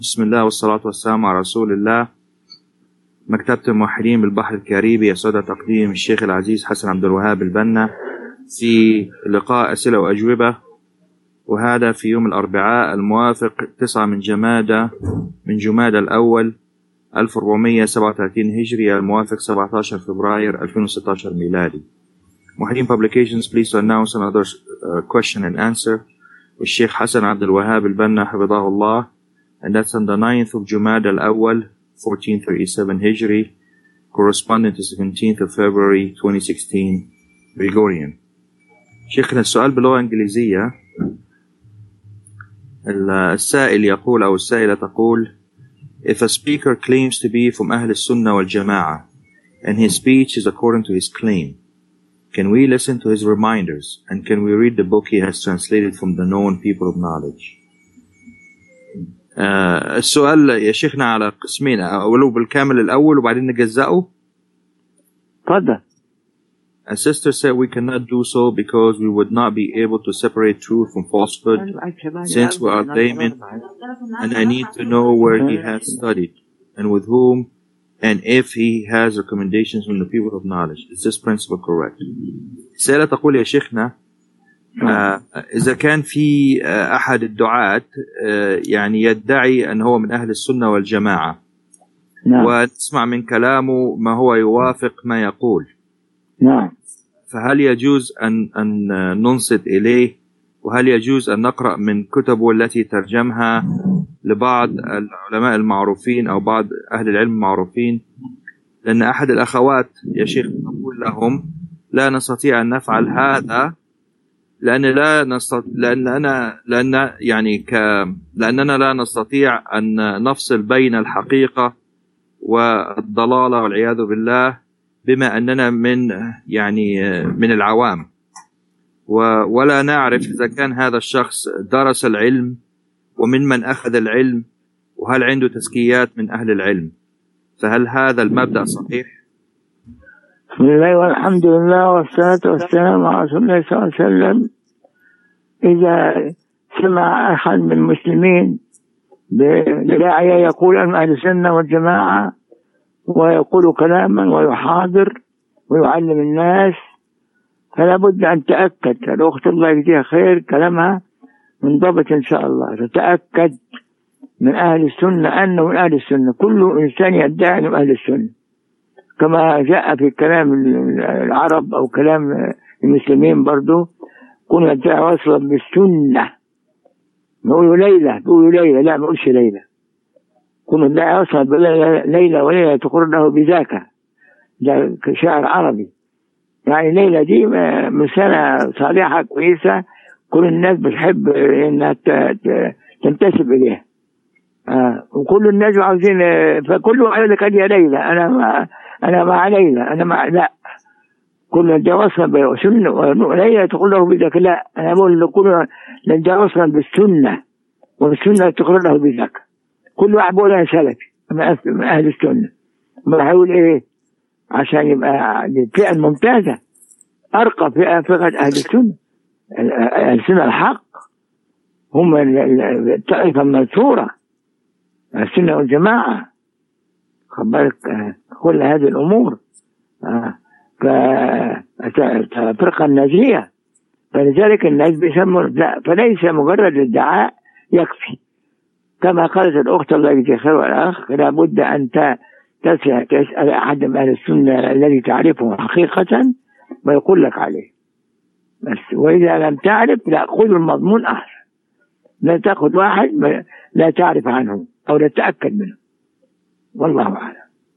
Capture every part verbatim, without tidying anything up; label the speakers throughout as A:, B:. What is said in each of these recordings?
A: بسم الله والصلاة والسلام على رسول الله. مكتبة الموحدين بالبحر الكاريبي يسعد تقديم الشيخ العزيز حسن عبد الوهاب البنا في لقاء أسئلة وأجوبة، وهذا في يوم الأربعاء الموافق تسعة من جمادى من جمادى الأول ألف وأربعمائة وسبعة وثلاثين هجري الموافق سبعة عشر فبراير ألفين وستة عشر ميلادي. موحدين Publications pleased to announce another uh, question and answer with Sheikh Hassan Abdul Wahab al-Banna Hafidhahullah, and that's on the ninth of Jumada al-Awwal fourteen thirty-seven Hijri, corresponding to seventeenth of February twenty sixteen Gregorian. شيخنا السؤال باللغة الإنجليزية. السائل يقول أو السائلة تقول: If a speaker claims to be from Ahl al-Sunnah wal-Jama'ah and his speech is according to his claim, can we listen to his reminders and can we read the book he has translated from the known people of knowledge? آه السؤال يا شيخنا على قسمين، أولو بالكامل الأول وبعدين نجزأه.
B: تفضل.
A: A sister said we cannot do so because we would not be able to separate truth from falsehood since we are laymen, and I need to know where he has studied and with whom and if he has recommendations from the people of knowledge. Is this principle correct? السائلة تقول يا شيخنا آه إذا كان في آه أحد الدعاة آه يعني يدعي أن هو من أهل السنة والجماعة،
B: نعم.
A: ونسمع من كلامه ما هو يوافق ما يقول،
B: نعم.
A: فهل يجوز أن أن ننصت إليه؟ وهل يجوز أن نقرأ من كتبه التي ترجمها لبعض العلماء المعروفين أو بعض أهل العلم المعروفين؟ لأن أحد الأخوات يا شيخ نقول لهم لا نستطيع أن نفعل هذا لأن لا نستطيع لأن أنا لأن يعني ك لأننا لا نستطيع أن نفصل بين الحقيقة والضلالة والعياذ بالله، بما أننا من يعني من العوام ولا نعرف إذا كان هذا الشخص درس العلم ومن من أخذ العلم وهل عنده تزكيات من أهل العلم، فهل هذا المبدأ صحيح؟
B: بسم الله والحمد لله والصلاة والسلام على رسول الله صلى الله عليه وسلم. إذا سمع أحد من المسلمين بداعية يقول أن أهل السنة والجماعة ويقول كلاما ويحاضر ويعلم الناس، فلا بد أن تأكد. الأخت الله يجزيها خير كلامها منضبط إن شاء الله، تتأكد من أهل السنة أنه من أهل السنة. كل إنسان يدعي أنه أهل السنة كما جاء في كلام العرب أو كلام المسلمين برضو، كنا يدعي وصلا بالسنة. نقول ليلة نقول ليلة لا نقولش ليلة، كنا يدعي وصلا ليلة وليلة تقول له بذاك، ده شعر عربي. يعني ليلة دي مسألة صالحة كويسة، كل الناس بتحب إنها تنتسب إليها، آه. وكل الناس عاوزين، فكله قال لك يا ليلى أنا ما أنا مع ليلى أنا مع لا، كل جواسنا بسنة ليلى تقول له بذاك، لا أنا بقول كل جواسنا بالسنة والسنة تقول له بذاك. كل واحد بيقول أنا سلفي من أهل السنة، ما هيقول إيه عشان يبقى الفئة الممتازة أرقى فئة فئة أهل السنة. أهل السنة الحق هم الطائفة المنصورة، السنة والجماعة، خبرك كل هذه الأمور كفرقة الناجية. فلذلك الناس بيسموا لا، فليس مجرد الادعاء يكفي. كما قالت الأخت الله يجزيها خير والأخ، لابد أن تسأل أحد من أهل السنة الذي تعرفه حقيقة ويقول لك عليه بس. وإذا لم تعرف لا، خذ المضمون أحسن، لا تأخذ واحد لا تعرف عنه أو لا تتأكد منه، والله أعلم.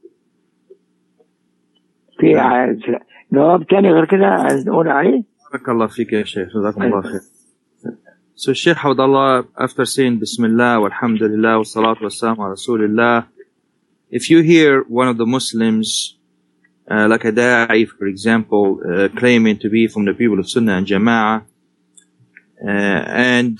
B: في جواب تاني غير كده نقول عليه؟
A: بارك الله فيك يا شيخ، جزاكم الله خير. So Sheikh Hafidhahullah, after saying Bismillah walhamdulillah wassalatu wassalamu ala Rasulillah, if you hear one of the Muslims uh, like a da'i, for example, uh, claiming to be from the people of Sunnah and Jama'ah, uh, and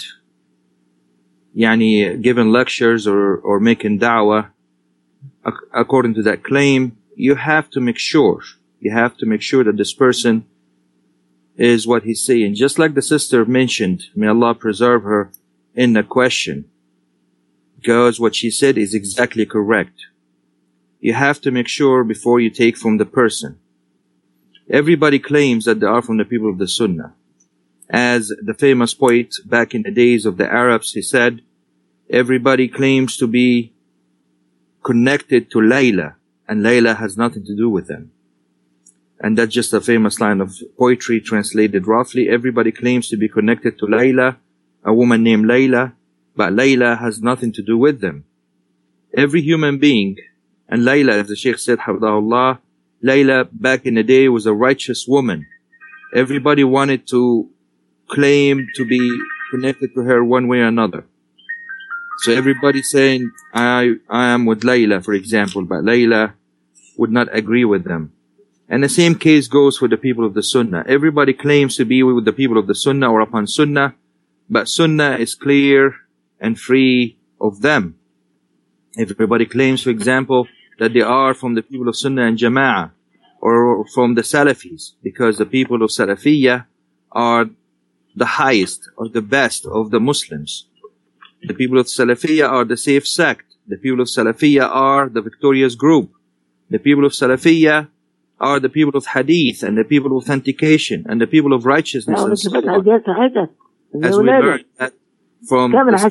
A: yani giving lectures or, or making da'wah ac- according to that claim, you have to make sure, you have to make sure that this person is what he's saying. Just like the sister mentioned, may Allah preserve her in the question, because what she said is exactly correct. You have to make sure before you take from the person. Everybody claims that they are from the people of the Sunnah. As the famous poet back in the days of the Arabs, he said, everybody claims to be connected to Layla, and Layla has nothing to do with them. And that's just a famous line of poetry translated roughly. Everybody claims to be connected to Layla, a woman named Layla, but Layla has nothing to do with them. Every human being, and Layla, as the Sheikh said, Hafidahullah, Layla back in the day was a righteous woman. Everybody wanted to claim to be connected to her one way or another. So everybody saying, I, I am with Layla, for example, but Layla would not agree with them. And the same case goes for the people of the Sunnah. Everybody claims to be with the people of the Sunnah or upon Sunnah, but Sunnah is clear and free of them. Everybody claims, for example, that they are from the people of Sunnah and Jama'ah, or from the Salafis, because the people of Salafiyah are the highest or the best of the Muslims. The people of Salafiyah are the safe sect. The people of Salafiyah are the victorious group. The people of Salafiyah are the people of Hadith and the people of authentication and the people of righteousness and so on. As we learned that from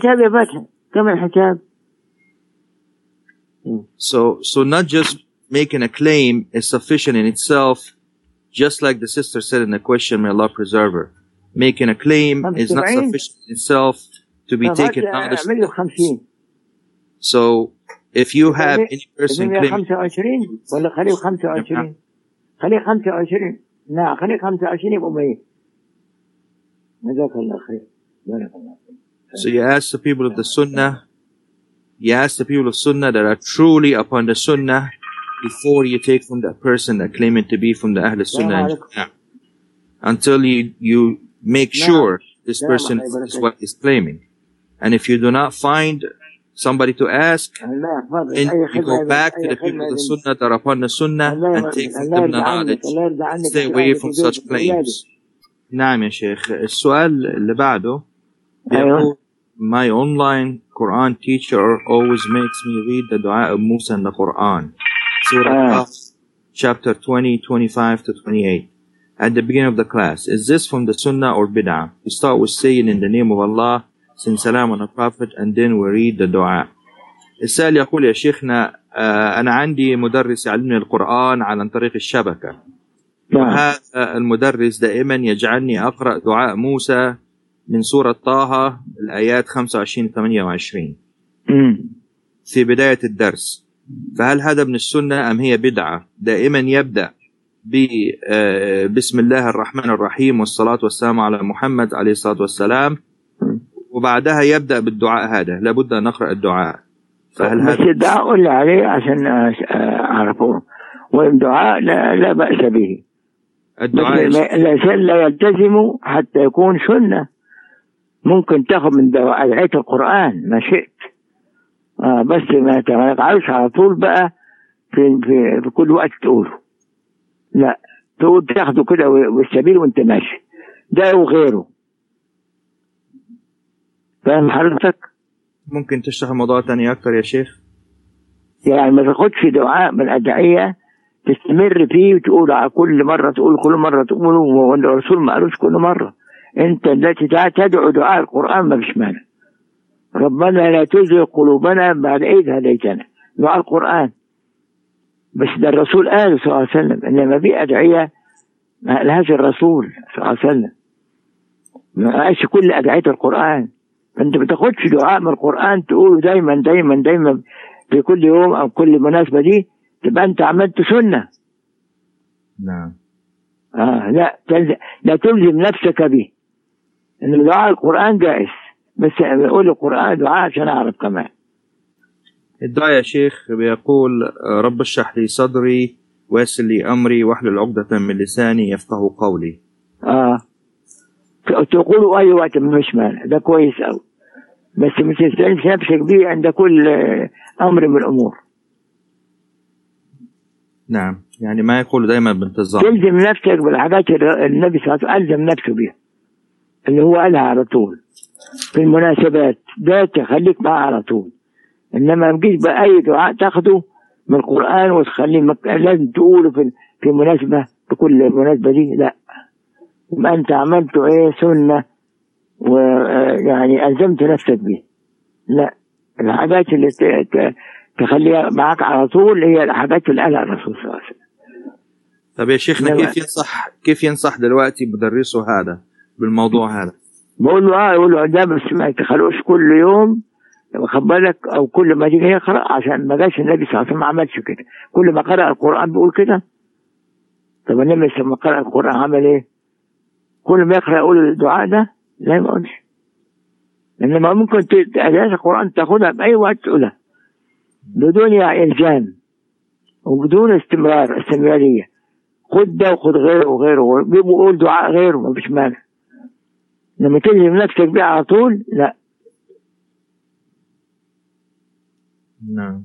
A: so so not just making a claim is sufficient in itself, just like the sister said in the question, may Allah preserve her. Making a claim is not sufficient in itself to be taken honestly. So if you have any person claiming so you ask the people of the Sunnah, you ask the people of Sunnah that are truly upon the Sunnah before you take from that person that claiming to be from the Ahl Sunnah, until you, you make sure this person is what he's claiming. And if you do not find somebody to ask, then you go back to the people of the Sunnah that are upon the Sunnah and take from them the knowledge. Stay away from such claims. نعم يا شيخ. السؤال اللي بعده بيقول my online Quran teacher always makes me read the dua of Musa in the Quran. Surah uh. chapter twenty, twenty-five to twenty-eight. At the beginning of the class, is this from the Sunnah or Bid'ah? We start with saying in the name of Allah, send salam on the Prophet, and then we read the dua. السائل يقول يا شيخنا أنا عندي مدرس يعلمني القرآن عن طريق الشبكة. وهذا المدرس دائما يجعلني أقرأ دعاء موسى من سورة طه الآيات خمسة وعشرين ثمانية وعشرين في بداية الدرس. فهل هذا من السنة أم هي بدعة؟ دائما يبدأ بسم الله الرحمن الرحيم والصلاة والسلام على محمد عليه الصلاة والسلام، وبعدها يبدأ بالدعاء هذا. لابد أن نقرأ الدعاء. فهل
B: بس
A: هذا
B: الدعاء قل عليه عشان أعرفه، والدعاء لا, لا بأس به.
A: الدعاء
B: لا, لا يلتزم حتى يكون سنة. ممكن تاخذ من دعاء القرآن ما شئت، آه بس ما تقعدش على طول بقى في, في, في كل وقت تقوله. لا، تقول تاخده كده والسبيل وانت ماشي، ده وغيره. فاهم حضرتك؟
A: ممكن تشرح الموضوع تاني أكتر يا شيخ؟
B: يعني ما تاخدش دعاء من الأدعية تستمر فيه وتقول على كل مرة تقول كل مرة تقوله، والرسول ما قالوش كل مرة. أنت التي تدعو دعاء القرآن ما فيش مانع. ربنا لا تزغ قلوبنا بعد إذ هديتنا، دعاء القرآن. بس ده الرسول قال صلى الله عليه وسلم، إنما في أدعية ما قالهاش الرسول صلى الله عليه وسلم، ما قالش كل أدعية القرآن. فأنت ما تاخدش دعاء من القرآن تقوله دايما دايما دايما في كل يوم أو كل مناسبة، دي تبقى أنت عملت سنة.
A: نعم.
B: آه لا تلزم، لا تلزم نفسك به. إن دعاء القرآن جائز، بس بقول القرآن دعاء عشان أعرف كمان.
A: الدعاء يا شيخ بيقول رب اشرح لي صدري ويسر لي أمري واحلل عقدة من لساني يفقه قولي.
B: آه تقولوا أي وقت مش مانع، ده كويس أوي، بس مش تستلزم نفسك بيه عند كل أمر من الأمور.
A: نعم، يعني ما يقول دائما بانتظام.
B: تلزم نفسك بالحاجات النبي صلى الله عليه وسلم ألزم نفسه بيها، اللي هو قالها على طول في المناسبات، ده تخليك معاه على طول. إنما ما تجيش بأي دعاء تاخده من القرآن وتخليه مك... لازم تقوله في في مناسبة، في كل مناسبة دي لا. يبقى أنت عملته إيه سنة ويعني ألزمت نفسك بيه. لا، الحاجات اللي ت... ت... تخليها معاك على طول هي الحاجات اللي قالها الرسول صلى الله عليه وسلم.
A: طب يا شيخنا كيف ينصح كيف ينصح دلوقتي مدرسه هذا بالموضوع هذا؟
B: بقول له اه يقول له ده بس ما تخلوش كل يوم واخد بالك، او كل ما يجي يقرا، عشان ما جاش النبي صلى الله عليه وسلم ما عملش كده. كل ما قرأ القرآن بيقول كده. طب النبي لما قرأ القرآن عمل ايه؟ كل ما يقرأ يقول الدعاء ده؟ لا ما يقولش. انما ممكن آيات القرآن تاخدها بأي وقت تقولها بدون يعني إلزام وبدون استمرار استمرارية. خد ده وخد غيره وغيره، بيقول دعاء غيره ما فيش مانع. لما تلزم نفسك بيه على طول لا.
A: نعم.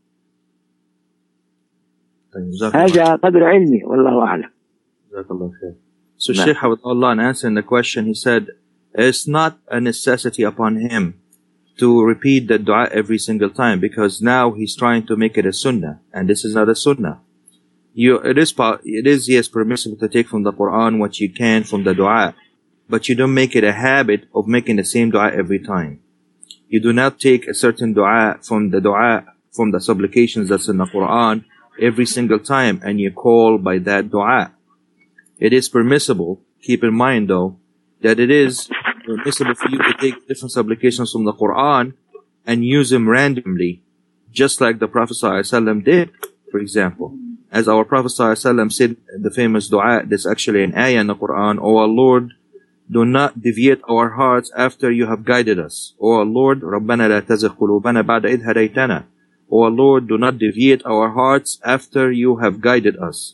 A: طيب
B: هذا قدر علمي والله أعلم.
A: جزاك الله خير. So Sheikh Allah, in answering the question, he said, it's not a necessity upon him to repeat the dua every single time, because now he's trying to make it a sunnah, and this is not a sunnah. You, it is, it is yes permissible to take from the Quran what you can from the dua, but you don't make it a habit of making the same dua every time. You do not take a certain dua from the dua, from the supplications that's in the Quran every single time, and you call by that dua. It is permissible, keep in mind though, that it is permissible for you to take different supplications from the Quran and use them randomly, just like the Prophet ﷺ did, for example. As our Prophet ﷺ said, the famous dua, that's actually an ayah in the Quran, O our Lord, do not deviate our hearts after you have guided us. O our Lord, رَبَّنَا لَا تَزِغْ قُلُوبَنَا بَعْدَ إِذْ هَدَيْتَنَا. O our Lord, do not deviate our hearts after you have guided us.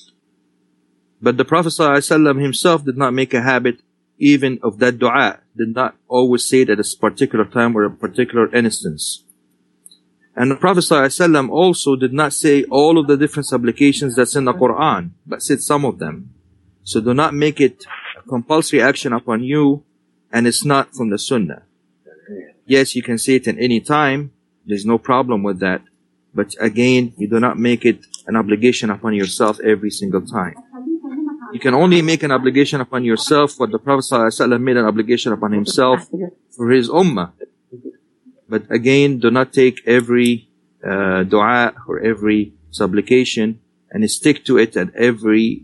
A: But the Prophet ﷺ himself did not make a habit even of that dua, did not always say it at a particular time or a particular instance. And the Prophet ﷺ also did not say all of the different supplications that's in the Quran, but said some of them. So do not make it a compulsory action upon you, and it's not from the Sunnah. Yes, you can say it in any time, there's no problem with that, but again, you do not make it an obligation upon yourself every single time. You can only make an obligation upon yourself what the Prophet ﷺ made an obligation upon himself for his ummah. But again, do not take every uh, dua or every supplication and stick to it at every,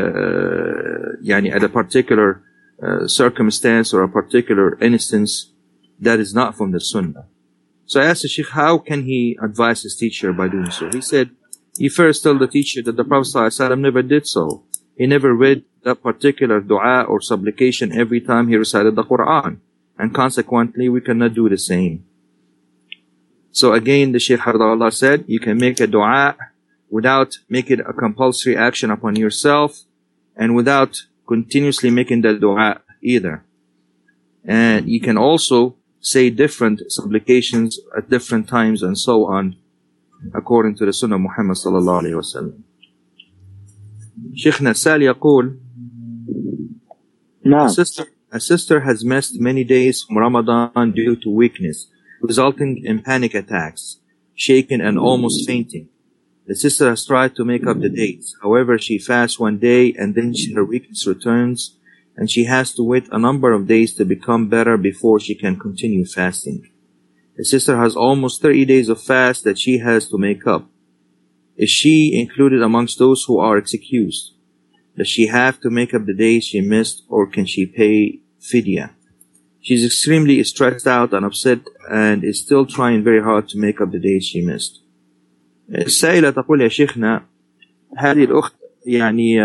A: uh, yani at a particular uh, circumstance or a particular instance that is not from the Sunnah. So I asked the Sheikh, how can he advise his teacher by doing so? He said, he first told the teacher that the Prophet ﷺ never did so. He never read that particular dua or supplication every time he recited the Quran. And consequently, we cannot do the same. So again, the Shaykh Hafidhahullah said, you can make a dua without making it a compulsory action upon yourself and without continuously making that dua either. And you can also say different supplications at different times and so on, according to the Sunnah of Muhammad sallallahu alayhi wa sallam. Sheikhna Sal yaqul,
B: no.
A: a sister, a sister has missed many days from Ramadan due to weakness, resulting in panic attacks, shaking and almost fainting. The sister has tried to make up the days. However, she fasts one day and then she, her weakness returns, and she has to wait a number of days to become better before she can continue fasting. The sister has almost thirty days of fast that she has to make up. Is she included amongst those who are excused? Does she have to make up the days she missed, or can she pay fidya? She's extremely stressed out and upset and is still trying very hard to make up the days she missed. السائلة تقول يا شيخنا هذه الأخت يعني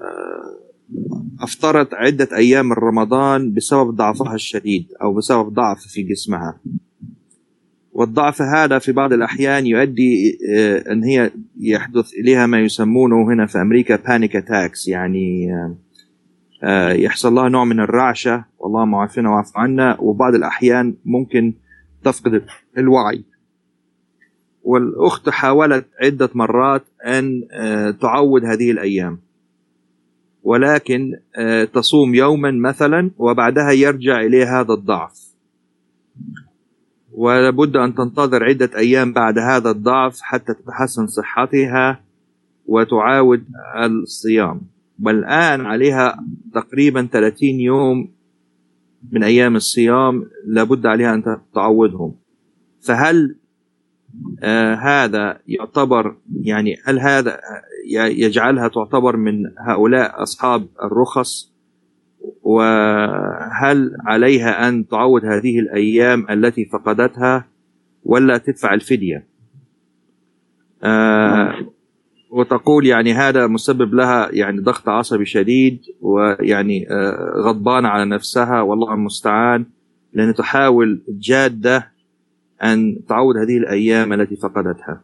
A: أفطرت عدة أيام من رمضان بسبب ضعفها الشديد أو بسبب ضعف في جسمها، والضعف هذا في بعض الأحيان يؤدي أن هي يحدث إليها ما يسمونه هنا في أمريكا panic attacks، يعني يحصل لها نوع من الرعشة، والله ما عارفينه وعفو عنا، وبعض الأحيان ممكن تفقد الوعي. والأخت حاولت عدة مرات أن تعوض هذه الأيام، ولكن تصوم يوما مثلا وبعدها يرجع إليه هذا الضعف. ولابد أن تنتظر عدة أيام بعد هذا الضعف حتى تتحسن صحتها وتعاود الصيام. والآن عليها تقريبا ثلاثين يوم من أيام الصيام لابد عليها أن تعوضهم. فهل آه هذا يعتبر يعني هل هذا يجعلها تعتبر من هؤلاء أصحاب الرخص؟ وهل عليها أن تعوض هذه الأيام التي فقدتها ولا تدفع الفدية؟ آه وتقول يعني هذا مسبب لها يعني ضغط عصبي شديد ويعني آه غضبانة على نفسها والله المستعان، لأن تحاول جادة أن تعوض هذه الأيام التي فقدتها.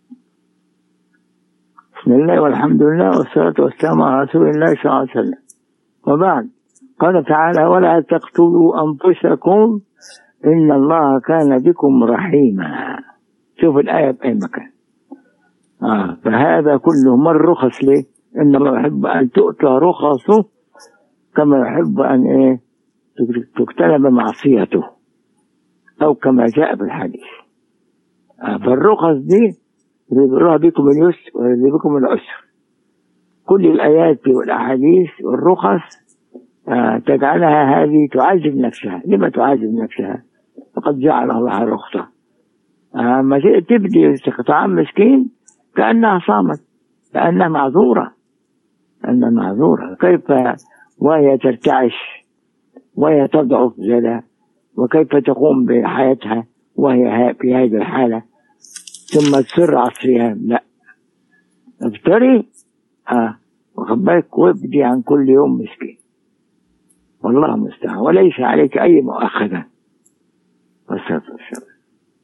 B: بسم الله والحمد لله والصلاة والسلام على رسول الله صلى الله عليه وسلم. وبعد، قال تعالى: ولا تقتلوا أنفسكم إن الله كان بكم رحيما. شوف الآية بأي مكان. آه فهذا كله من رخص ليه؟ إن الله يحب أن تؤتى رخصه كما يحب أن إيه تجتنب معصيته، أو كما جاء بالحديث. آه فالرخص دي يريدها بكم اليسر ويريد بكم العسر. كل الآيات والأحاديث والرخص آه تجعلها هذه تعذب نفسها. لما تعذب نفسها؟ فقد جعل الله رخصة. آه ما تبدي طعام مسكين كأنها صامت، كأنها معذورة، كأنها معذورة. كيف وهي ترتعش وهي تضعف زلا، وكيف تقوم بحياتها وهي في هذه الحالة ثم تصر على الصيام؟ لا، ابتري آه واخد بالك وابدي عن كل يوم مسكين، والله المستعان، وليس عليك أي مؤاخذة. والصلاة والسلام.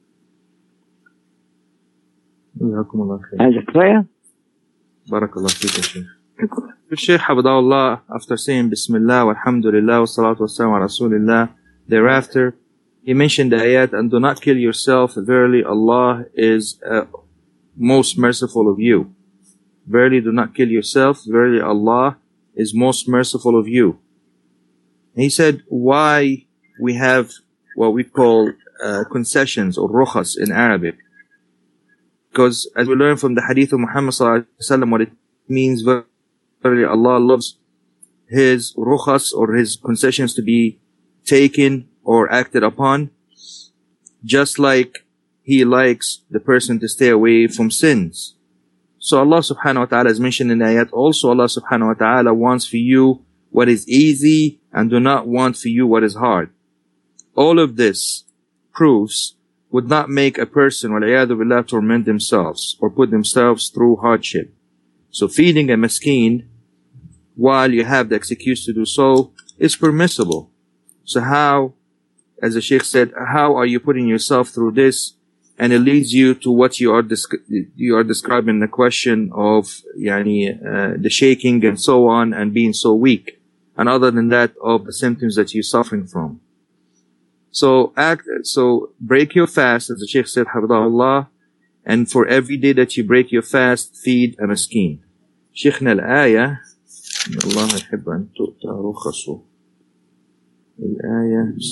A: جزاكم الله خير.
B: هذا كفاية.
A: بارك الله فيك يا شيخ. الشيخ حفظه الله, after saying Bismillah walhamdulillah wassalatu wassalamu ala rasulillah, thereafter he mentioned the ayat, and do not kill yourself, verily Allah is uh, most merciful of you. Verily do not kill yourself, verily Allah is most merciful of you. He said why we have what we call uh, concessions or rukhas in Arabic. Because as we learn from the hadith of Muhammad sallallahu alaihi wasallam, what it means, verily Allah loves his rukhas or his concessions to be taken or acted upon, just like he likes the person to stay away from sins. So Allah subhanahu wa ta'ala has mentioned in the ayat also, Allah subhanahu wa ta'ala wants for you what is easy and do not want for you what is hard. All of this proves would not make a person وَالْعِيَاذُ بِاللَّهِ torment themselves or put themselves through hardship. So feeding a miskin while you have the excuse to do so is permissible. So how, as the Sheikh said, how are you putting yourself through this? And it leads you to what you are descri- you are describing the question of yani, uh, the shaking and so on and being so weak. And other than that, of the symptoms that you're suffering from. So act, so break your fast, as the Sheikh said, Hafidahullah, and for every day that you break your fast, feed a miskin. Sheikhna al-ayah, Allah يحب أن تؤتى رخصه. الآية,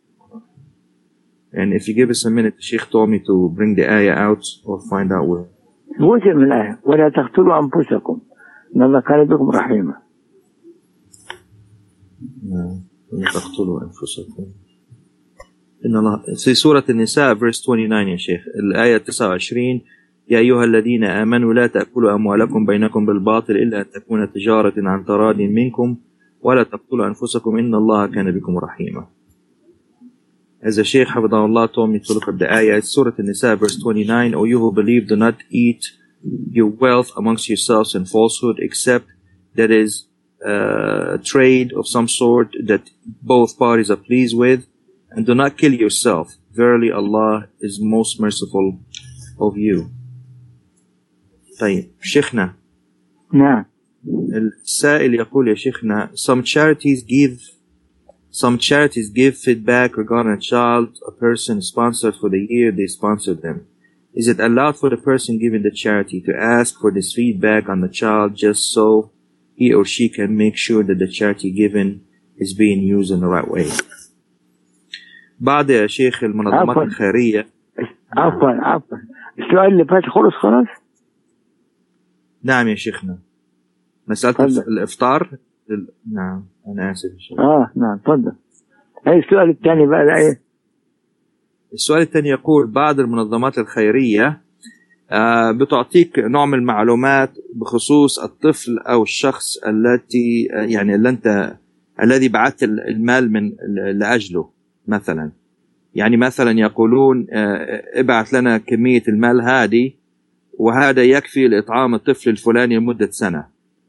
A: and if you give us a minute, the Sheikh told me to bring the ayah out or find out where.
B: وجه من الآية: ولا تقتلوا أنفسكم إن الله كان بكم رحيما.
A: ولا تقتلوا أنفسكم إن الله. في سورة النساء verse twenty-nine يا شيخ, الآية تسعة وعشرين: يا أيها الذين آمنوا لا تأكلوا أموالكم بينكم بالباطل إلا أن تكون تجارة عن تراض منكم ولا تقتلوا أنفسكم إن الله كان بكم رحيما. As the Shaykh Hafidahullah told me to look at the ayah, it's Surah An-Nisa verse twenty-nine: O you who believe, do not eat your wealth amongst yourselves in falsehood, except that is uh, trade of some sort that both parties are pleased with, and do not kill yourself. Verily Allah is most merciful of you. طيب شيخنا.
B: نعم.
A: السائل يقول يا شيخنا, some charities give Some charities give feedback regarding a child, a person sponsored for the year they sponsored them. Is it allowed for the person giving the charity to ask for this feedback on the child just so he or she can make sure that the charity given is being used in the right way? بعض يا شيخ المنظمات
B: عفوا
A: الخيرية.
B: عفوا عفوا السؤال اللي فات خلص خلاص.
A: نعم يا شيخنا، مسألة
B: تفضل.
A: الإفطار. نعم أنا آسف يا شيخ.
B: اه نعم تفضل. اي السؤال الثاني بقى ايه؟
A: السؤال الثاني يقول بعض المنظمات الخيرية آه بتعطيك نوع من المعلومات بخصوص الطفل أو الشخص التي آه يعني اللي أنت الذي بعثت المال من لأجله مثلا. يعني مثلا يقولون آه ابعث لنا كمية المال هذه وهذا يكفي لإطعام الطفل الفلاني لمدة سنة.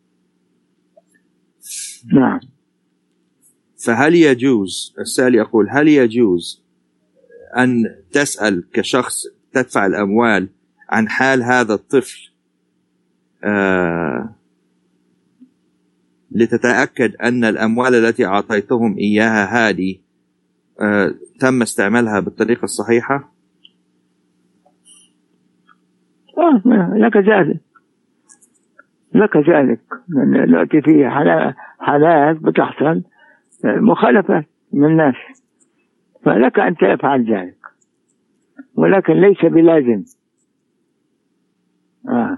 B: نعم.
A: فهل يجوز، السائل يقول هل يجوز أن تسأل كشخص تدفع الأموال عن حال هذا الطفل آه لتتأكد أن الأموال التي أعطيتهم إياها هذه آه تم استعمالها بالطريقة الصحيحة؟
B: آه لك ذلك لك ذلك نأتي فيه حالات بتحصل مخالفة من الناس، فلك أن تفعل ذلك، ولكن ليس بلازم. آه.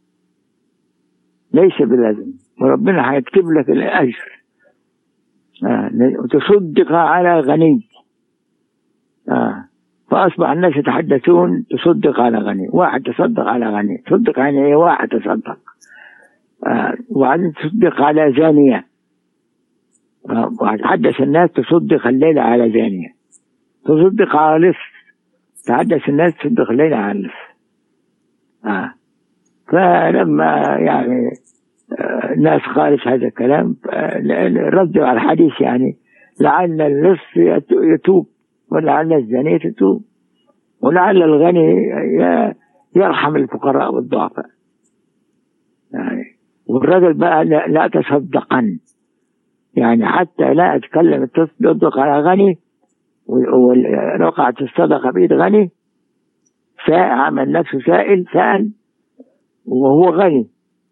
B: ليس بلازم، وربنا هيكتب لك الأجر. آه. وتصدق على غني. آه. فأصبح الناس يتحدثون تصدق على غني، واحد تصدق على غني، تصدق على ايه؟ واحد تصدق. آه. وبعدين تصدق على زانية. آه. وتحدث الناس تصدق الليلة على زانية، تصدق على لص، تحدث الناس تصدق الليلة على لص. آه. فلما يعني آه الناس قالت هذا الكلام ردوا على الحديث، يعني لعل اللص يتوب ولعل الزانية تتوب ولعل الغني يرحم الفقراء والضعفاء. يعني والرجل بقى لا, لا تصدقن، يعني حتى لا أتكلم تصدق على غني ووقعت الصدقة بيد غني، عمل نفسه سائل سأل وهو غني،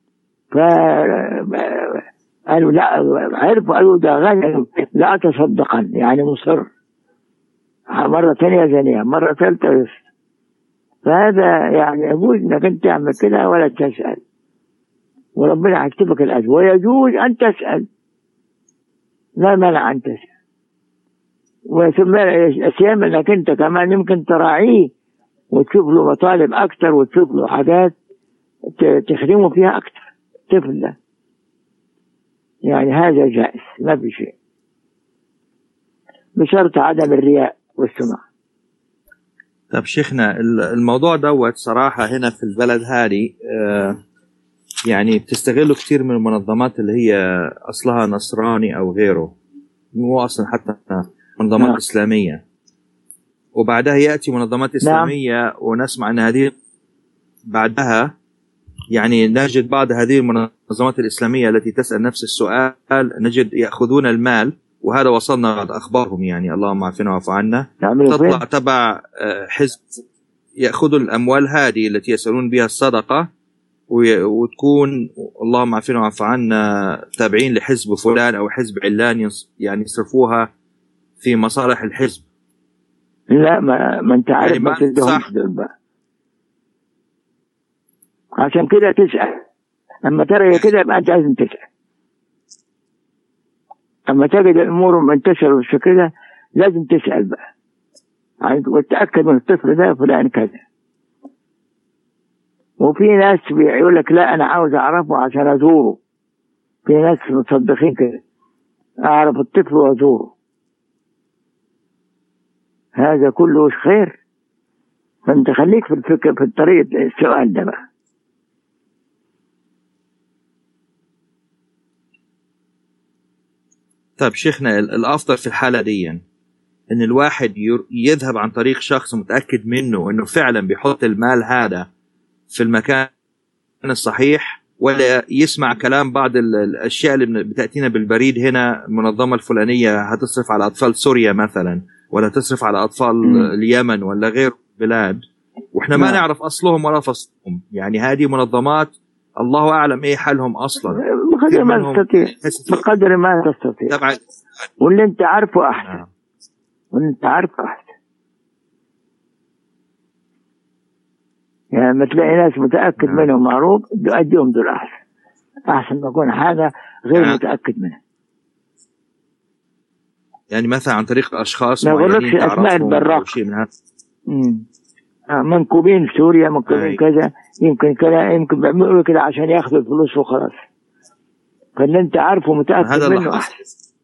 B: فقالوا لا، عرفوا قالوا ده غني لا تصدقن، يعني مصر. مرة ثانية زانية، مرة ثالثة. فهذا يعني يجوز انك انت تعمل كده ولا تسأل، وربنا هيكتبك الأجر. ويجوز أن تسأل، لا مانع أن تسأل، وثم الأسيام انك انت كمان يمكن تراعيه وتشوف له مطالب أكتر وتشوف له حاجات تخدمه فيها أكتر طفل ده. يعني هذا جائز، ما في شيء، بشرط عدم الرياء والسمعة.
A: طب شيخنا الموضوع دوت صراحة هنا في البلد هذه آه يعني بتستغله كتير من المنظمات اللي هي أصلها نصراني أو غيره، مو أصلا حتى منظمات نعم. إسلامية، وبعدها يأتي منظمات إسلامية نعم. ونسمع أن هذه بعدها يعني نجد بعض هذه المنظمات الإسلامية التي تسأل نفس السؤال نجد يأخذون المال، وهذا وصلنا بعد أخبارهم يعني اللهم عافنا وعف عنا، تطلع تبع حزب يأخذوا الأموال هذه التي يسألون بها الصدقة وتكون اللهم عافنا وعف عنا تابعين لحزب فلان أو حزب علان، يعني يصرفوها في مصالح الحزب.
B: لا ما, ما انت عارف يعني ما تدهم بقى، عشان كده تسأل. أما ترى كده يبقى أنت لازم تسأل. أما تجد الأمور منتشرة كده لازم تسأل بقى، وتأكد من الطفل ده فلان كذا. وفي ناس بيقول لك لا أنا عاوز أعرفه عشان أزوره، في ناس متصدقين كده أعرف الطفل وأزوره، هذا كله خير. فأنت خليك في الفكر في الطريق السؤال ده بقى.
A: طيب شيخنا الأفضل في الحالة دي إن الواحد يذهب عن طريق شخص متأكد منه إنه فعلا بيحط المال هذا في المكان الصحيح، ولا يسمع كلام بعض الأشياء اللي بتأتينا بالبريد هنا المنظمة الفلانية هتصرف على أطفال سوريا مثلا، ولا تصرف على أطفال م. اليمن ولا غير بلاد، وإحنا ما نعرف أصلهم ولا فصلهم. يعني هذه منظمات الله أعلم إيه حالهم أصلا.
B: بقدر ما تستطيع، بقدر ما تستطيع، واللي أنت عارفه أحسن. وانت عارفه احسن. يعني لما تلاقي ناس متاكد
A: نعم.
B: منهم معروف اديهم دول احسن، احسن ما يكون حاجه غير
A: نعم.
B: متاكد منها.
A: يعني مثلا عن طريق اشخاص
B: ما
A: معينين
B: يغلقش اسماء
A: تعرفهم او
B: البراق.
A: شيء من هذا.
B: امم آه، منكوبين في سوريا، منكوبين
A: أي.
B: كذا، يمكن كذا، يمكن بيعملوا كذا عشان ياخذوا الفلوس وخلاص. فاللي انت عارفه متاكد
A: هذا اللي
B: منه
A: حصل.
B: احسن.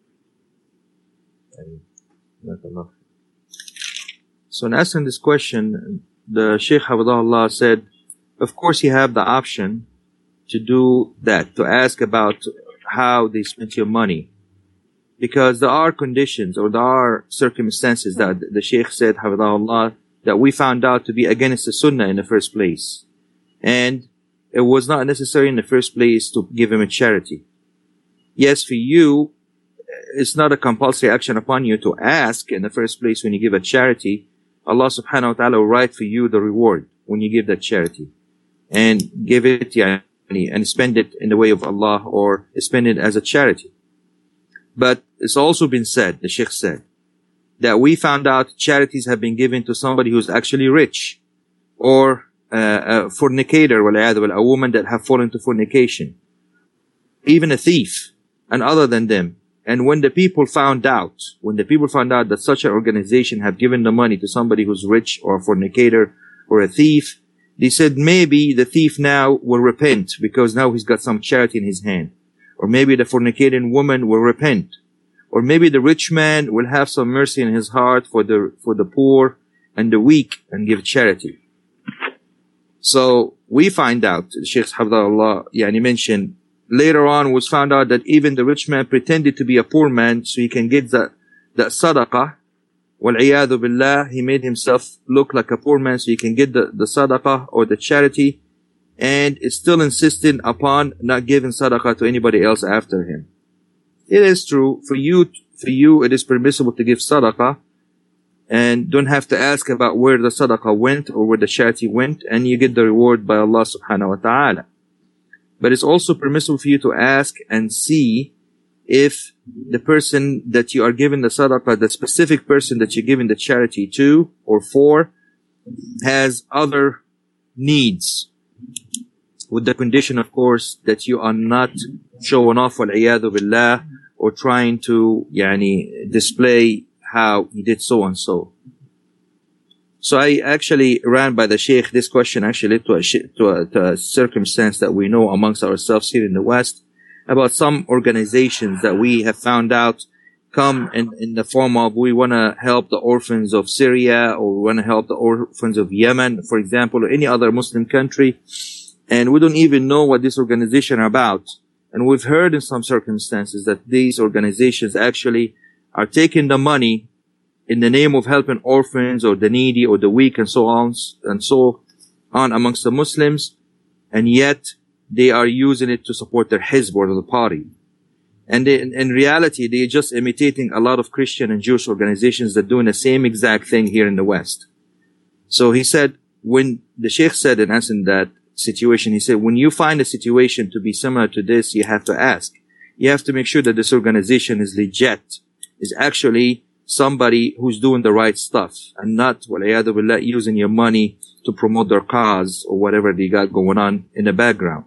A: So in answering this question, the Sheikh Hafidahullah said, of course you have the option to do that, to ask about how they spent your money. Because there are conditions or there are circumstances that the Sheikh said, Hafidahullah, that we found out to be against the Sunnah in the first place. And it was not necessary in the first place to give him a charity. Yes, for you, it's not a compulsory action upon you to ask in the first place when you give a charity. Allah subhanahu wa ta'ala will write for you the reward when you give that charity. And give it, yani, and spend it in the way of Allah, or spend it as a charity. But it's also been said, the Sheikh said, that we found out charities have been given to somebody who's actually rich, or uh, a fornicator, a woman that have fallen to fornication, even a thief, and other than them. And when the people found out, when the people found out that such an organization have given the money to somebody who's rich or a fornicator or a thief, they said maybe the thief now will repent because now he's got some charity in his hand. Or maybe the fornicating woman will repent. Or maybe the rich man will have some mercy in his heart for the, for the poor and the weak and give charity. So we find out, Sheikh Hafidahullah yani mentioned, later on was found out that even the rich man pretended to be a poor man so he can get that, that sadaqah. Wal-iyadhu billah, he made himself look like a poor man so he can get the, the sadaqah or the charity, and is still insisting upon not giving sadaqah to anybody else after him. It is true, for you, for you it is permissible to give sadaqah, and don't have to ask about where the sadaqah went or where the charity went, and you get the reward by Allah subhanahu wa ta'ala. But it's also permissible for you to ask and see if the person that you are giving the sadaqah, the specific person that you're giving the charity to or for, has other needs. With the condition, of course, that you are not showing off wal-iyadhu billah or trying to yani, display how you did so and so. So I actually ran by the Sheikh this question actually to a, to a, to a circumstance that we know amongst ourselves here in the West about some organizations that we have found out come in, in the form of we want to help the orphans of Syria, or we want to help the orphans of Yemen, for example, or any other Muslim country. And we don't even know what this organization are about. And we've heard in some circumstances that these organizations actually are taking the money in the name of helping orphans or the needy or the weak and so on and so on amongst the Muslims, and yet they are using it to support their Hizb or the party. And they, in reality, they're just imitating a lot of Christian and Jewish organizations that are doing the same exact thing here in the West. So he said, when the Sheikh said in answering that situation, he said, when you find a situation to be similar to this, you have to ask. You have to make sure that this organization is legit, is actually somebody who's doing the right stuff, and not, wal-iyadhu billah, using your money to promote their cause or whatever they got going on in the background.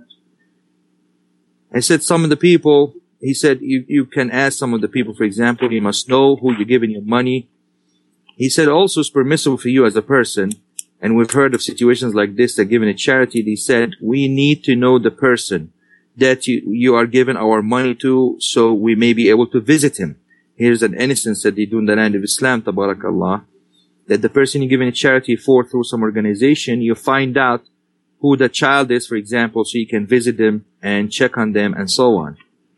A: I said some of the people, he said, you, you can ask some of the people, for example, you must know who you're giving your money. He said also it's permissible for you as a person, and we've heard of situations like this that giving a charity, they said, we need to know the person that you, you are giving our money to so we may be able to visit him. Here's an instance that they do in the land of Islam, tabarakallah, that the person you're giving a charity for through some organization, you find out who the child is, for example, so you can visit them and check on them and so on.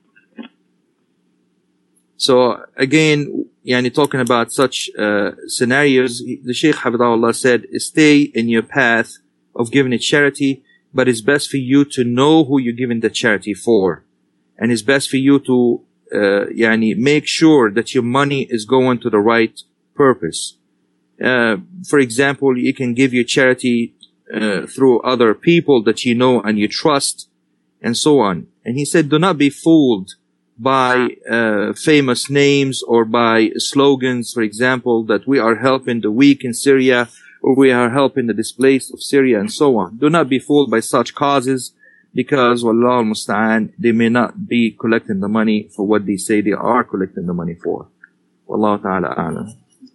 A: So again, yani talking about such uh, scenarios, the Shaykh Hafidahullah said, stay in your path of giving a charity, but it's best for you to know who you're giving the charity for. And it's best for you to uh, yani make sure that your money is going to the right purpose. Uh, for example, you can give your charity uh, through other people that you know and you trust, and so on. And he said, do not be fooled by uh, famous names or by slogans, for example, that we are helping the weak in Syria or we are helping the displaced of Syria and so on. Do not be fooled by such causes, because wallah al-musta'an, they may not be collecting the money for what they say they are collecting the money for. Wallahu ta'ala a'lam.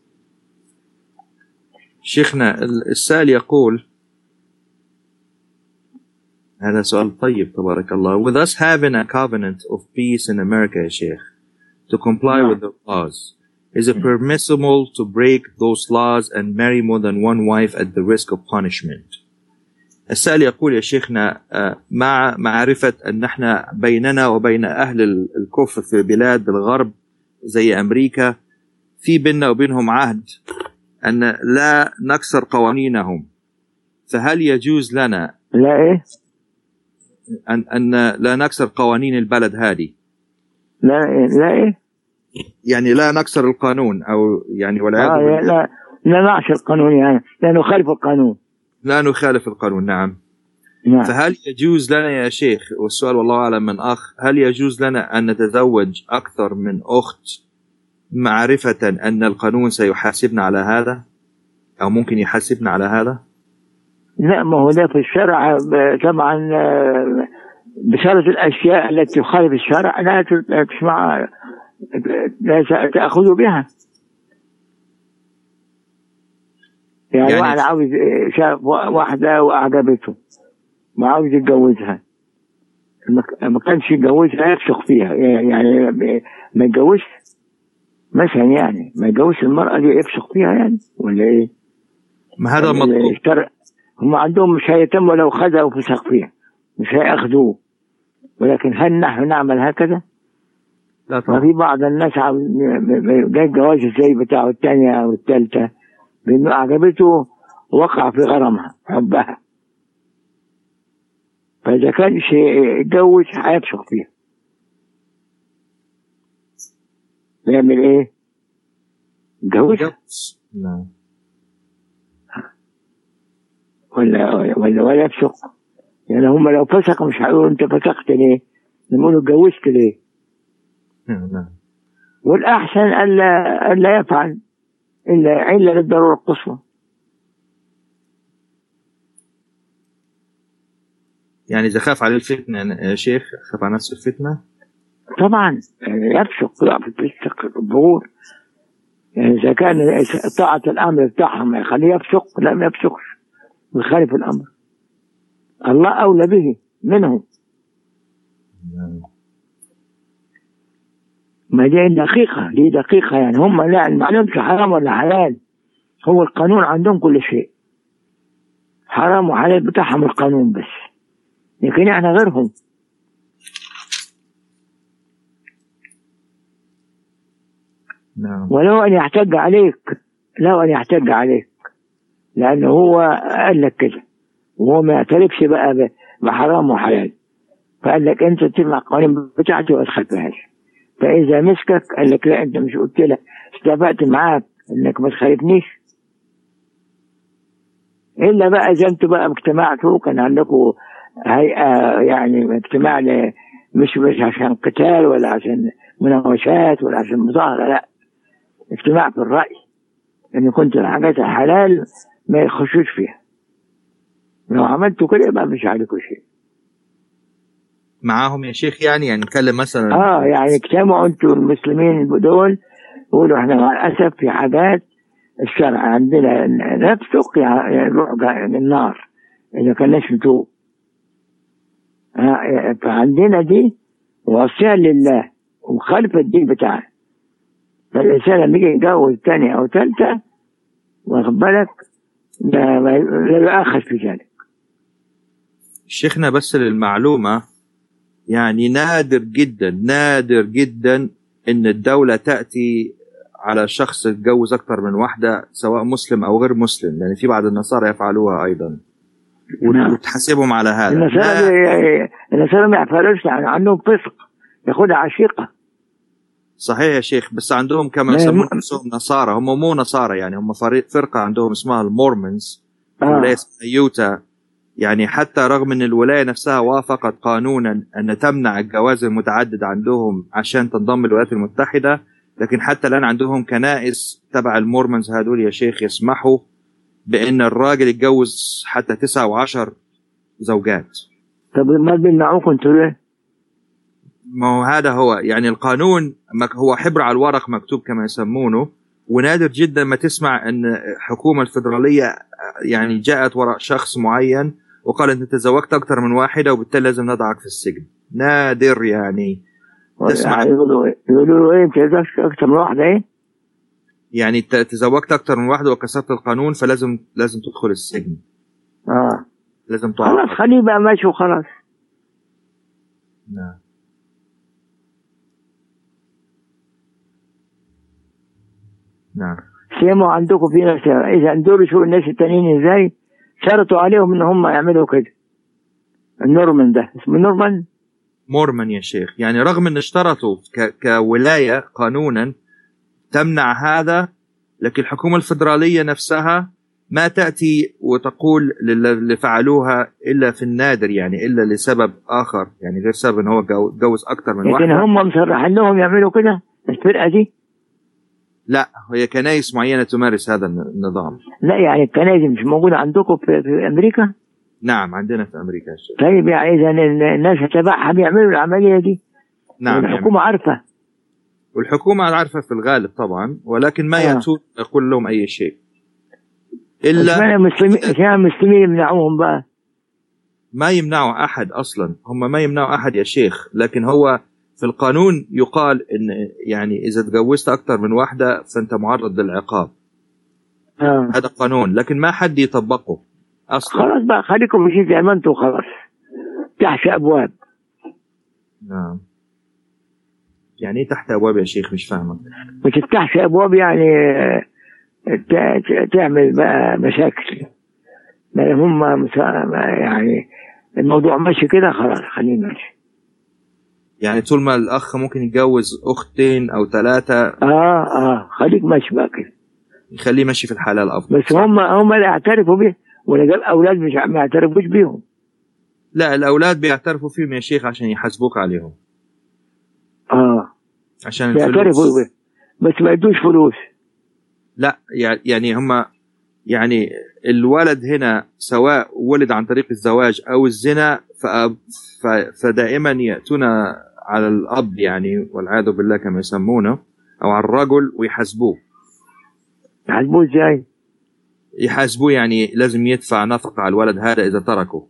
A: شيخنا السائل يقول، هذا سؤال طيب تبارك الله. With us having a covenant of peace in America, يا شيخ, to comply with the laws, is it permissible to break those laws and marry more than one wife at the risk of punishment? السائل يقول يا شيخنا، مع معرفة أن احنا بيننا وبين أهل الكفر في بلاد الغرب زي أمريكا في بيننا وبينهم عهد أن لا نكسر قوانينهم، فهل يجوز لنا
B: لا إيه؟
A: أن أن لا نكسر قوانين البلد هذه؟
B: لا إيه؟ لا إيه؟
A: يعني لا نكسر القانون أو يعني والعياذ
B: آه
A: بالله.
B: لا لا نعصر القانون، يعني لا نخالف القانون.
A: لا نخالف القانون، نعم.
B: نعم.
A: فهل يجوز لنا يا شيخ، والسؤال والله أعلم من أخ، هل يجوز لنا أن نتزوج أكثر من أخت معرفة أن القانون سيحاسبنا على هذا أو ممكن يحاسبنا على هذا؟
B: لا، ما هو ده في الشرع طبعا بشرط الأشياء التي تخالف الشرع لا تسمع، لا تأخذ بها. يعني, يعني واحد عاوز شاف واحدة وأعجبته ما عاوز يتجوزها، ما كانش يتجوزها يفسخ فيها، يعني ما يتجوزش مثلا، يعني ما يتجوزش المرأة دي يفسخ فيها يعني، ولا إيه؟
A: ما هذا مطلوب.
B: هم عندهم مش هيتم ولو خذوا وفسخ فيها، مش هيأخذوه. ولكن هل نحن نعمل هكذا؟
A: لا طبعا.
B: في بعض الناس جاي الجواز زي بتاعه الثانية أو الثالثة بأنه أعجبته وقع في غرامها حبها، فإذا كان شيء يتجوز هيفسخ فيها. يعمل إيه؟ يتجوزها.
A: نعم.
B: ولا ولا ولا يفسق. يعني هم لو فسقوا مش هيقولوا أنت فسقت ليه؟ يقولوا اتجوزت ليه؟
A: نعم.
B: والأحسن ألا ألا يفعل إلا إلا للضرورة القصوى.
A: يعني إذا خاف عليه الفتنة يا شيخ، خاف على نفسه الفتنة؟
B: طبعا يفسق، يعرف يفسق الظهور. يعني إذا كان طاعة الأمر بتاعهم يخليه يفسق، لا ما يفسقش ويخالف الأمر، الله أولى به منهم. ما دي دقيقة، دي دقيقة يعني هم لا ما علمش حرام ولا حلال، هو القانون عندهم كل شيء حرام وحلال بتاعهم القانون بس، لكن احنا غيرهم.
A: نعم.
B: ولو أن يحتج عليك، لو أن يحتج عليك لأنه هو قال لك كده وهو ما يعترفش بقى بحرام وحلال، فقال لك أنت تسمع القوانين بتاعتي وأدخل فيها. فإذا مسكك قال لك لا أنت مش قلت لك اتفقت معاك إنك ما تخالفنيش، إلا بقى إذا أنتوا بقى اجتمعتوا كان عندكم هيئة يعني اجتماع مش مش عشان قتال ولا عشان مناوشات ولا عشان مظاهرة، لا اجتماع في الرأي إن كنت الحاجات الحلال ما يخشوش فيها، لو عملتوا كده يبقى مش عليكم شيء.
A: معاهم يا شيخ يعني يعني نتكلم مثلا
B: اه يعني اجتمعوا انتوا المسلمين دول قولوا احنا مع الاسف في حاجات الشرع عندنا نفسق يعني النار اذا كناش نتوب، آه فعندنا دي وصية لله وخالف الدين بتاعنا، فالإنسان لما يجي يتجوز ثانية أو ثالثة واخد بالك لا يؤاخذ في ذلك.
A: شيخنا بس للمعلومة، يعني نادر جدا نادر جدا ان الدولة تأتي على شخص يتجوز اكثر من واحدة سواء مسلم او غير مسلم، لان يعني في بعض النصارى يفعلوها ايضا وتحاسبهم على هذا.
B: النصارى النصارى ما يفعلوش عندهم فسق ياخدها عشيقة.
A: صحيح يا شيخ، بس عندهم كما يسمون نفسهم نصارى، هم مو نصارى يعني هم فرقة عندهم اسمها المورمونز في ولاية يوتا، يعني حتى رغم أن الولاية نفسها وافقت قانونا أن تمنع الجواز المتعدد عندهم عشان تنضم للولايات المتحدة، لكن حتى الآن عندهم كنائس تبع المورمونز هذول يا شيخ يسمحوا بأن الراجل يتجوز حتى تسعة وعشر زوجات.
B: طب ما بيمنعوكم انتوا ليه؟
A: ما هو هذا هو يعني القانون هو حبر على الورق مكتوب كما يسمونه، ونادر جدا ما تسمع أن الحكومة الفيدرالية يعني جاءت وراء شخص معين وقال أنت تزوجت أكثر من واحدة وبالتالي لازم نضعك في السجن. نادر يعني تسمع.
B: يقولوا يقولوا ايه انت تزوجت اكثر من واحدة ايه؟
A: يعني تزوجت أكثر من واحدة وكسرت القانون فلازم لازم تدخل السجن.
B: اه
A: لازم تعاقب.
B: خلاص خليه بقى ماشي وخلاص.
A: نعم نعم.
B: سيما عندكم في ناس اذا اندوروا شو الناس التانيين ازاي شرطوا عليهم ان هم يعملوا كده. النورمان ده اسمه نورمان
A: مورمن يا شيخ، يعني رغم ان اشترطوا ك... كولاية قانونا تمنع هذا، لكن الحكومة الفيدرالية نفسها ما تأتي وتقول اللي فعلوها إلا في النادر، يعني إلا لسبب آخر، يعني غير سبب إن هو جوز أكتر من واحدة.
B: لكن هم مصرحين لهم يعملوا كده الفرقة دي؟
A: لا، هي كنائس معينة تمارس هذا النظام.
B: لا يعني الكنائس مش موجودة عندكم في, في أمريكا؟
A: نعم عندنا في أمريكا الشيء.
B: طيب يعني إذا الناس تبعها بيعملوا العملية دي.
A: نعم
B: الحكومة يعني. عارفة،
A: والحكومة عارفة في الغالب طبعا، ولكن ما آه. يأتون يقول لهم أي شيء
B: إلا المسلمين المسلمين يمنعوهم بقى.
A: ما يمنعوا أحد أصلا، هم ما يمنعوا أحد يا شيخ، لكن هو في القانون يقال إن يعني إذا تجوزت أكتر من واحدة فأنت معرض للعقاب.
B: آه.
A: هذا قانون لكن ما حد يطبقه أصلا.
B: خلاص بقى خليكم مشي زي ما أنتم خلاص تحت أبواب.
A: نعم يعني إيه تحت أبواب يا شيخ؟ مش فاهمك.
B: مش تفتحش أبواب يعني تعمل بقى مشاكل، لأن هم يعني الموضوع ماشي كده خلاص خليه ماشي.
A: يعني طول ما الأخ ممكن يتجوز أختين أو ثلاثة
B: آه آه خليك ماشي بقى كده،
A: يخليه ماشي في الحلال أفضل.
B: بس هم هم اللي يعترفوا به، ولا جاب أولاد مش ما يعترفوش بيهم.
A: لا الأولاد بيعترفوا فيهم يا شيخ عشان يحاسبوك عليهم.
B: آه
A: عشان
B: يعترفوا به بس ما يدوش فلوس.
A: لا يعني هم يعني الولد هنا سواء ولد عن طريق الزواج أو الزنا فدائما يأتون على الأب يعني والعياذ بالله كما يسمونه، أو على الرجل ويحاسبوه.
B: يحاسبوه ازاي؟
A: يحاسبوه يعني لازم يدفع نفقة على الولد هذا إذا تركه.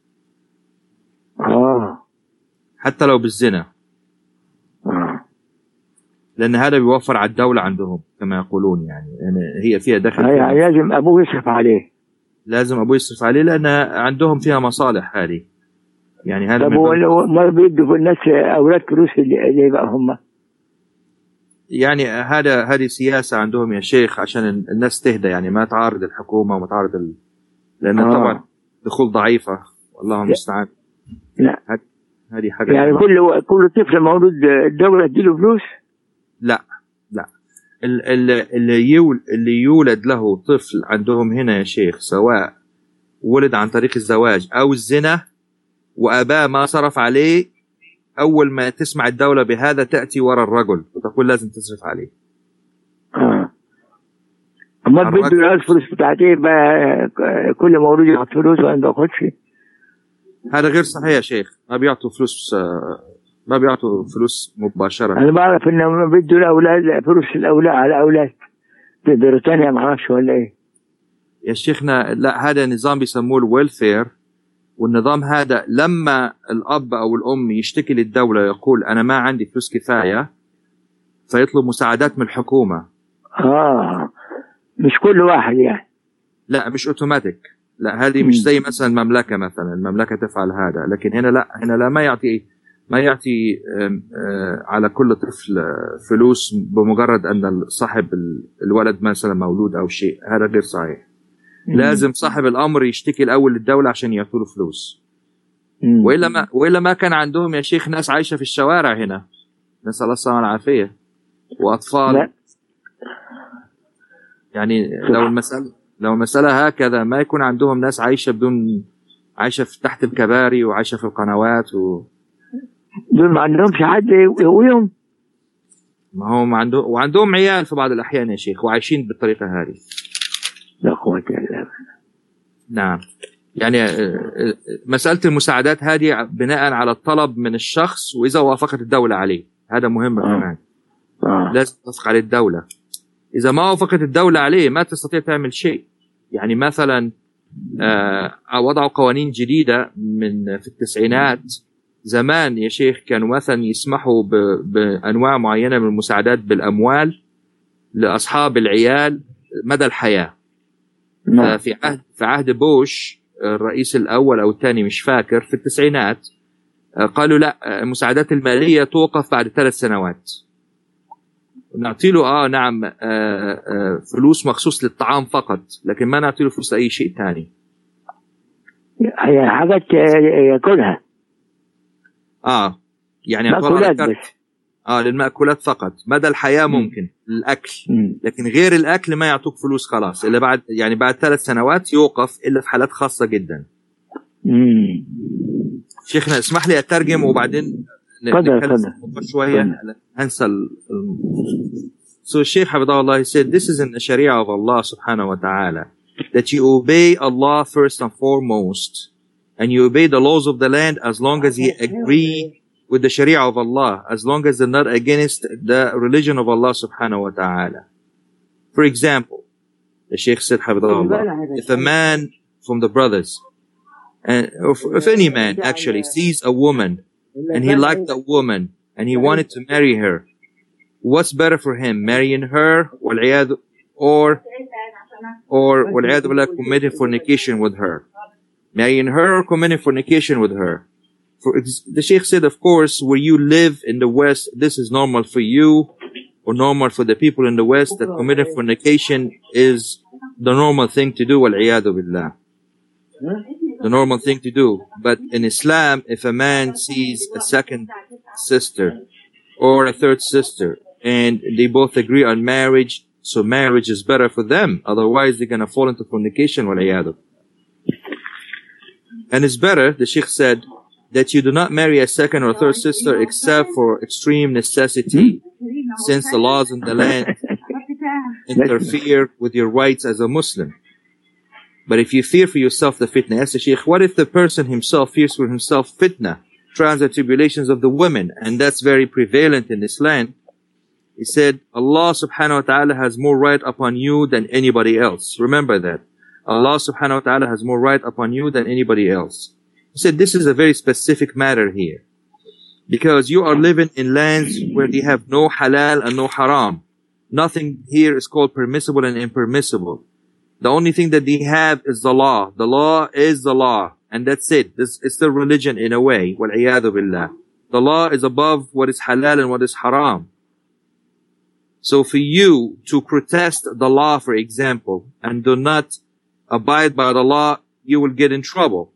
B: آه
A: حتى لو بالزنا.
B: آه
A: لأن هذا بيوفر على الدولة عندهم كما يقولون، يعني, يعني هي فيها دخل.
B: يعني لازم أبوه يصرف عليه.
A: لازم أبوه يصرف عليه لأن عندهم فيها مصالح هذه. يعني هذا
B: طب هو ما بيدوا الناس أولاد فلوس اللي بقى هم؟
A: يعني هذا هذه سياسة عندهم يا شيخ عشان الناس تهدى، يعني ما تعارض الحكومة وما تعارض ال... لأن آه. طبعا دخول ضعيفة والله المستعان.
B: لا
A: هذه حاجة
B: يعني كل كل طفل مولود الدولة تديله فلوس؟
A: لا لا اللي يول اللي يولد له طفل عندهم هنا يا شيخ سواء ولد عن طريق الزواج أو الزنا وأباه ما صرف عليه، أول ما تسمع الدولة بهذا تأتي وراء الرجل وتقول لازم تصرف عليه.
B: آه. أما بدوا الفلوس بتاعتيه بقى كل مولود ياخد فلوس وأنا ما باخدش.
A: هذا غير صحيح يا شيخ، ما بيعطوا فلوس ما بيعطوا فلوس مباشرة.
B: أنا بعرف إنه بدوا الأولاد فلوس الأولاد على أولاد في بريطانيا ما أعرفش ولا إيه.
A: يا شيخنا لا هذا نظام بيسموه الويلفير، والنظام هذا لما الأب أو الأم يشتكي للدولة يقول أنا ما عندي فلوس كفاية فيطلب مساعدات من الحكومة.
B: آه مش كل واحد يعني.
A: لا مش أوتوماتيك، لا هذه مش زي مثلا المملكة، مثلا المملكة تفعل هذا، لكن هنا لا، هنا لا ما يعطي ما يعطي على كل طفل فلوس بمجرد أن صاحب الولد مثلا مولود أو شيء، هذا غير صحيح. لازم صاحب الأمر يشتكي الأول للدولة عشان يعطوا له فلوس. وإلا ما وإلا ما كان عندهم يا شيخ ناس عايشة في الشوارع هنا، نسأل الله السلامة والعافية، وأطفال لا. يعني لو المسألة لو المسألة هكذا ما يكون عندهم ناس عايشة بدون عايشة في تحت الكباري وعايشة في القنوات و...
B: دول ما عندهمش حد يقويهم.
A: ما هم عندهم وعندهم عيال في بعض الأحيان يا شيخ وعايشين بالطريقة هذه.
B: لا قوة إلا بالله.
A: نعم، يعني مسألة المساعدات هذه بناء على الطلب من الشخص وإذا وافقت الدولة عليه، هذا مهم كمان.
B: آه.
A: لازم توافق عليه الدولة. إذا ما وافقت الدولة عليه ما تستطيع تعمل شيء. يعني مثلا آه وضعوا قوانين جديدة من في التسعينات. زمان يا شيخ كانوا مثلا يسمحوا بأنواع معينة من المساعدات بالأموال لأصحاب العيال مدى الحياة.
B: نعم.
A: في عهد في عهد بوش الرئيس الأول أو الثاني مش فاكر في التسعينات قالوا لا، المساعدات المالية توقف بعد ثلاث سنوات. نعطي له آه نعم آه آه فلوس مخصوص للطعام فقط، لكن ما نعطي له فلوس لأي شيء ثاني.
B: هي حاجات ياكلها.
A: آه يعني
B: مأكولات بس.
A: آه للمأكولات فقط مدى الحياة ممكن الأكل، لكن غير الأكل ما يعطوك فلوس خلاص. إلا بعد يعني بعد ثلاث سنوات يوقف إلا في حالات خاصة جدا.
B: مم.
A: شيخنا اسمح لي أترجم وبعدين نتكلم شوية هنسى ال... So Sheikh Habibullah, he said this is in the Sharia of Allah subhanahu wa ta'ala, that you obey Allah first and foremost and you obey the laws of the land as long as you agree with the Sharia of Allah, as long as they're not against the religion of Allah subhanahu wa ta'ala. For example, the Sheikh said Habibullah, if a man from the brothers and if, if any man actually sees a woman and he liked that woman and he wanted to marry her, what's better for him, marrying her or or committing fornication with her? Marrying her or committing fornication with her? For, the Sheikh said, of course, where you live in the West, this is normal for you or normal for the people in the West, that committing fornication is the normal thing to do, wal-'iyadu billah. The normal thing to do. But in Islam, if a man sees a second sister or a third sister and they both agree on marriage, so marriage is better for them. Otherwise, they're going to fall into fornication. And it's better, the Sheikh said, that you do not marry a second or third sister except for extreme necessity, since the laws in the land interfere with your rights as a Muslim. But if you fear for yourself the fitna, ask the Sheikh, what if the person himself fears for himself fitna, trials and tribulations of the women, and that's very prevalent in this land? He said, Allah subhanahu wa ta'ala has more right upon you than anybody else. Remember that. Allah subhanahu wa ta'ala has more right upon you than anybody else. He said, this is a very specific matter here. Because you are living in lands where they have no halal and no haram. Nothing here is called permissible and impermissible. The only thing that they have is the law. The law is the law. And that's it. This is the religion in a way. Wal-'iyadu billah. The law is above what is halal and what is haram. So for you to protest the law, for example, and do not abide by the law, you will get in trouble.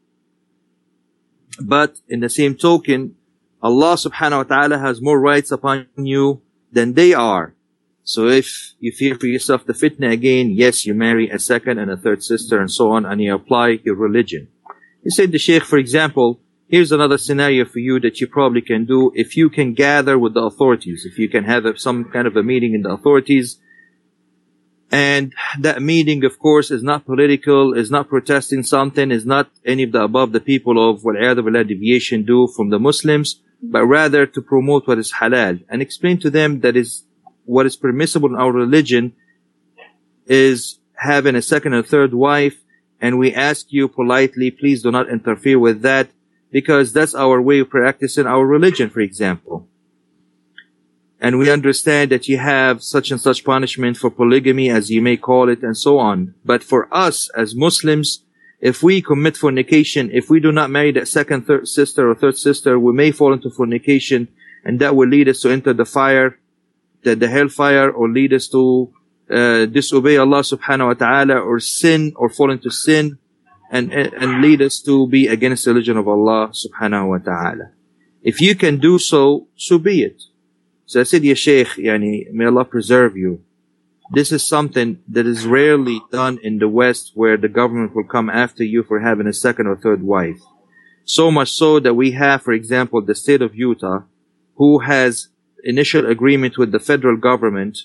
A: But in the same token, Allah subhanahu wa ta'ala has more rights upon you than they are. So if you fear for yourself the fitna again, yes, you marry a second and a third sister and so on, and you apply your religion. He said the Sheikh, for example, here's another scenario for you that you probably can do if you can gather with the authorities, if you can have a, some kind of a meeting in the authorities. And that meeting, of course, is not political, is not protesting something, is not any of the above the people of wal-'iyadu billah deviation do from the Muslims, but rather to promote what is halal and explain to them that is what is permissible in our religion is having a second or third wife. And we ask you politely, please do not interfere with that, because that's our way of practicing our religion, for example. And we understand that you have such and such punishment for polygamy, as you may call it, and so on. But for us as Muslims, if we commit fornication, if we do not marry that second, third sister or third sister, we may fall into fornication, and that will lead us to enter the fire, the, the hellfire, or lead us to uh, disobey Allah subhanahu wa ta'ala, or sin, or fall into sin, and, and lead us to be against the religion of Allah subhanahu wa ta'ala. If you can do so, so be it. So I said, Ya Shaykh, yani, may Allah preserve you. This is something that is rarely done in the West, where the government will come after you for having a second or third wife. So much so that we have, for example, the state of Utah, who has initial agreement with the federal government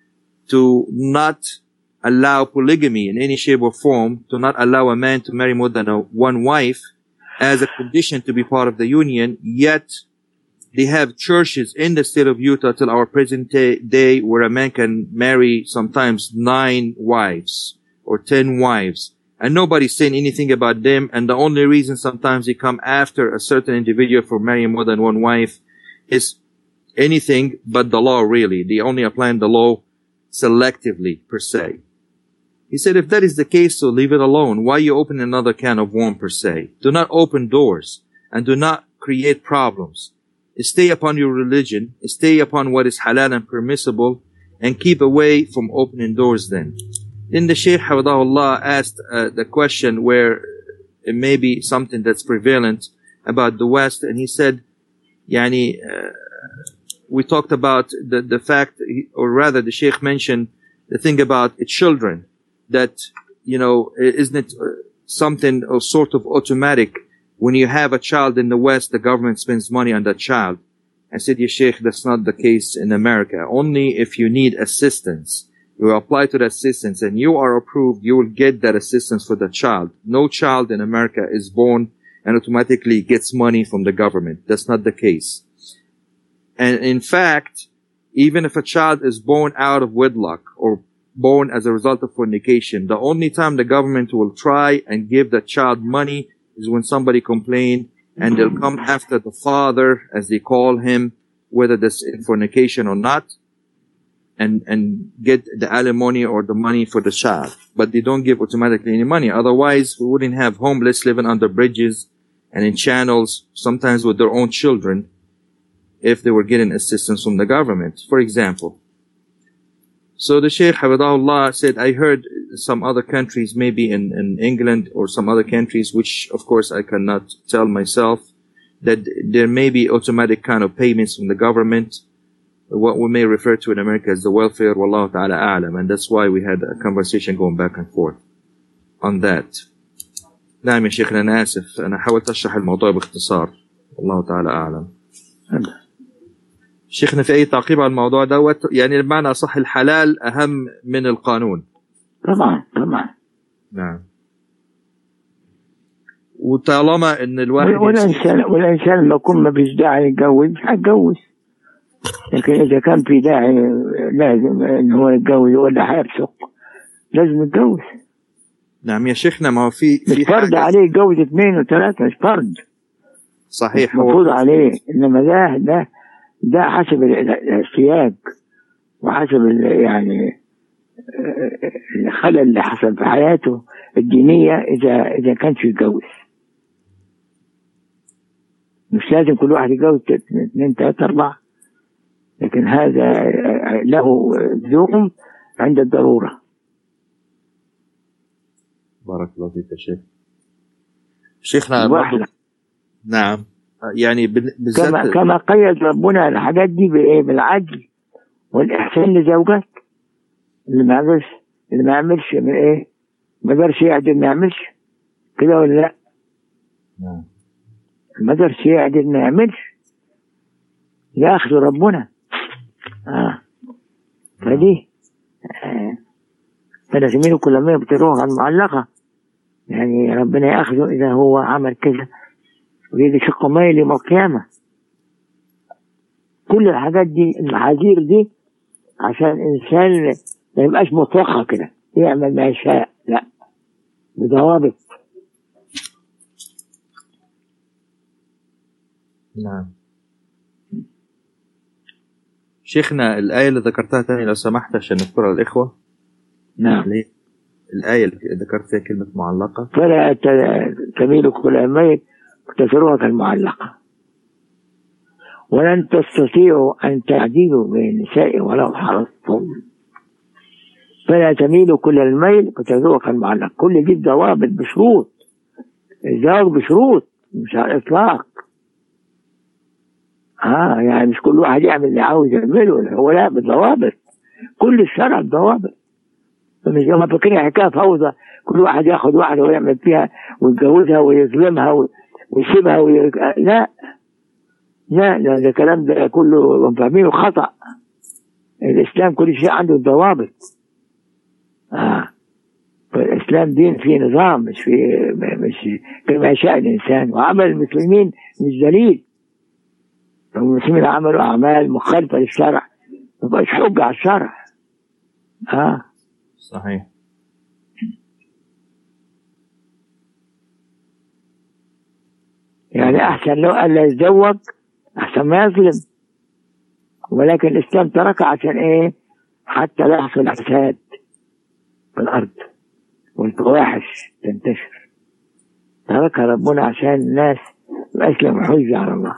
A: to not allow polygamy in any shape or form, to not allow a man to marry more than a, one wife as a condition to be part of the union. Yet they have churches in the state of Utah till our present day where a man can marry sometimes nine wives or ten wives, and nobody's saying anything about them. And the only reason sometimes they come after a certain individual for marrying more than one wife is anything but the law, really. They only apply the law selectively, per se. He said, if that is the case, so leave it alone. Why you open another can of worms, per se? Do not open doors and do not create problems. Stay upon your religion, stay upon what is halal and permissible, and keep away from opening doors then. Then the Shaykh Hafidahullah asked uh, the question where it may be something that's prevalent about the West, and he said, Yani, uh, we talked about the, the fact, or rather the Shaykh mentioned the thing about children, that, you know, isn't it something of sort of automatic? When you have a child in the West, the government spends money on that child. I said, Ya Sheikh, that's not the case in America. Only if you need assistance, you apply to the assistance and you are approved, you will get that assistance for the child. No child in America is born and automatically gets money from the government. That's not the case. And in fact, even if a child is born out of wedlock or born as a result of fornication, the only time the government will try and give the child money is when somebody complain, and they'll come after the father, as they call him, whether that's in fornication or not, and and get the alimony or the money for the child. But they don't give automatically any money. Otherwise, we wouldn't have homeless living under bridges and in channels, sometimes with their own children, if they were getting assistance from the government, for example. So the Shaykh Hafidahullah said, I heard some other countries, maybe in, in England or some other countries, which of course I cannot tell myself, that there may be automatic kind of payments from the government, what we may refer to in America as the welfare, wallahu ta'ala a'lam. And that's why we had a conversation going back and forth on that. نعم يا شيخنا، أنا آسف، أنا حاولت أشرح الموضوع باختصار، والله تعالى أعلم. شيخنا في أي تعقيب على الموضوع دوت؟ يعني بمعنى أصح الحلال أهم من القانون.
B: طبعا طبعا.
A: نعم. وطالما إن الواحد
B: والإنسان والإنسان لما يكون ما فيش داعي يتجوز هيتجوز، لكن إذا كان في داعي لازم إن هو يتجوز ولا هيفسق لازم يتجوز.
A: نعم يا شيخنا، ما هو في
B: في فرض عليه يتجوز اثنين وثلاثة، مش فرض.
A: صحيح،
B: مفروض عليه، إنما ده ده ده حسب السياق وحسب يعني الخلل اللي حصل في حياته الدينية إذا إذا كانش يتجوز. مش لازم كل واحد يتجوز اثنين ثلاثة أربعة، لكن هذا له لزوم عند الضرورة.
A: بارك الله فيك يا شيخ. شيخنا نعم، يعني بالذات
B: كما كما قيد ربنا الحاجات دي بايه؟ بالعدل والاحسان لزوجات. اللي ما يعملش اللي ما يعملش من ايه؟ ما قدرش يعدل ما يعملش كده ولا لا؟
A: نعم.
B: ما قدرش يعدل ما يعملش، ياخذ ربنا. اه فدي آه. فلا تميلوا كل ما بتروح المعلقة، يعني ربنا ياخذه اذا هو عمل كذا ويجي شق ميل يوم القيامة. كل الحاجات دي المحاذير دي عشان الإنسان ما يبقاش مطلقة كده يعمل ما يشاء، لا، بضوابط.
A: نعم. شيخنا، الآية اللي ذكرتها تاني لو سمحت عشان نذكرها للإخوة.
B: نعم.
A: الآية اللي ذكرت فيها كلمة معلقة.
B: فلا تميل كل ميل تذروها كالمعلقة، ولن تستطيعوا أن تعدلوا بين النساء ولو حرصتم، فلا تميلوا كل الميل فتذروها كالمعلقة. كل دي ضوابط بشروط، الزواج بشروط مش على الإطلاق. ها آه يعني مش كل واحد يعمل اللي عاوز يعمله، هو لا، بضوابط. كل الشرع ضوابط. مش هم فاكرين حكايه فوضى، كل واحد ياخد واحده ويعمل فيها ويتجوزها ويظلمها ويسيبها وي... لا لا لا ده الكلام ده كله فاهمينه خطأ. الإسلام كل شيء عنده ضوابط. آه. الإسلام دين فيه نظام، مش فيه مش كما يشاء الإنسان. وعمل المسلمين مش دليل. المسلمين عملوا أعمال مخالفة للشرع ما بقاش حجة على الشرع. آه.
A: صحيح.
B: يعني أحسن لو ألا يتزوج أحسن ما يظلم، ولكن الإسلام تركه عشان إيه؟ حتى لا يحصل فساد في الأرض والفواحش تنتشر. تركها ربنا عشان الناس مبقاش لهم حجة على الله.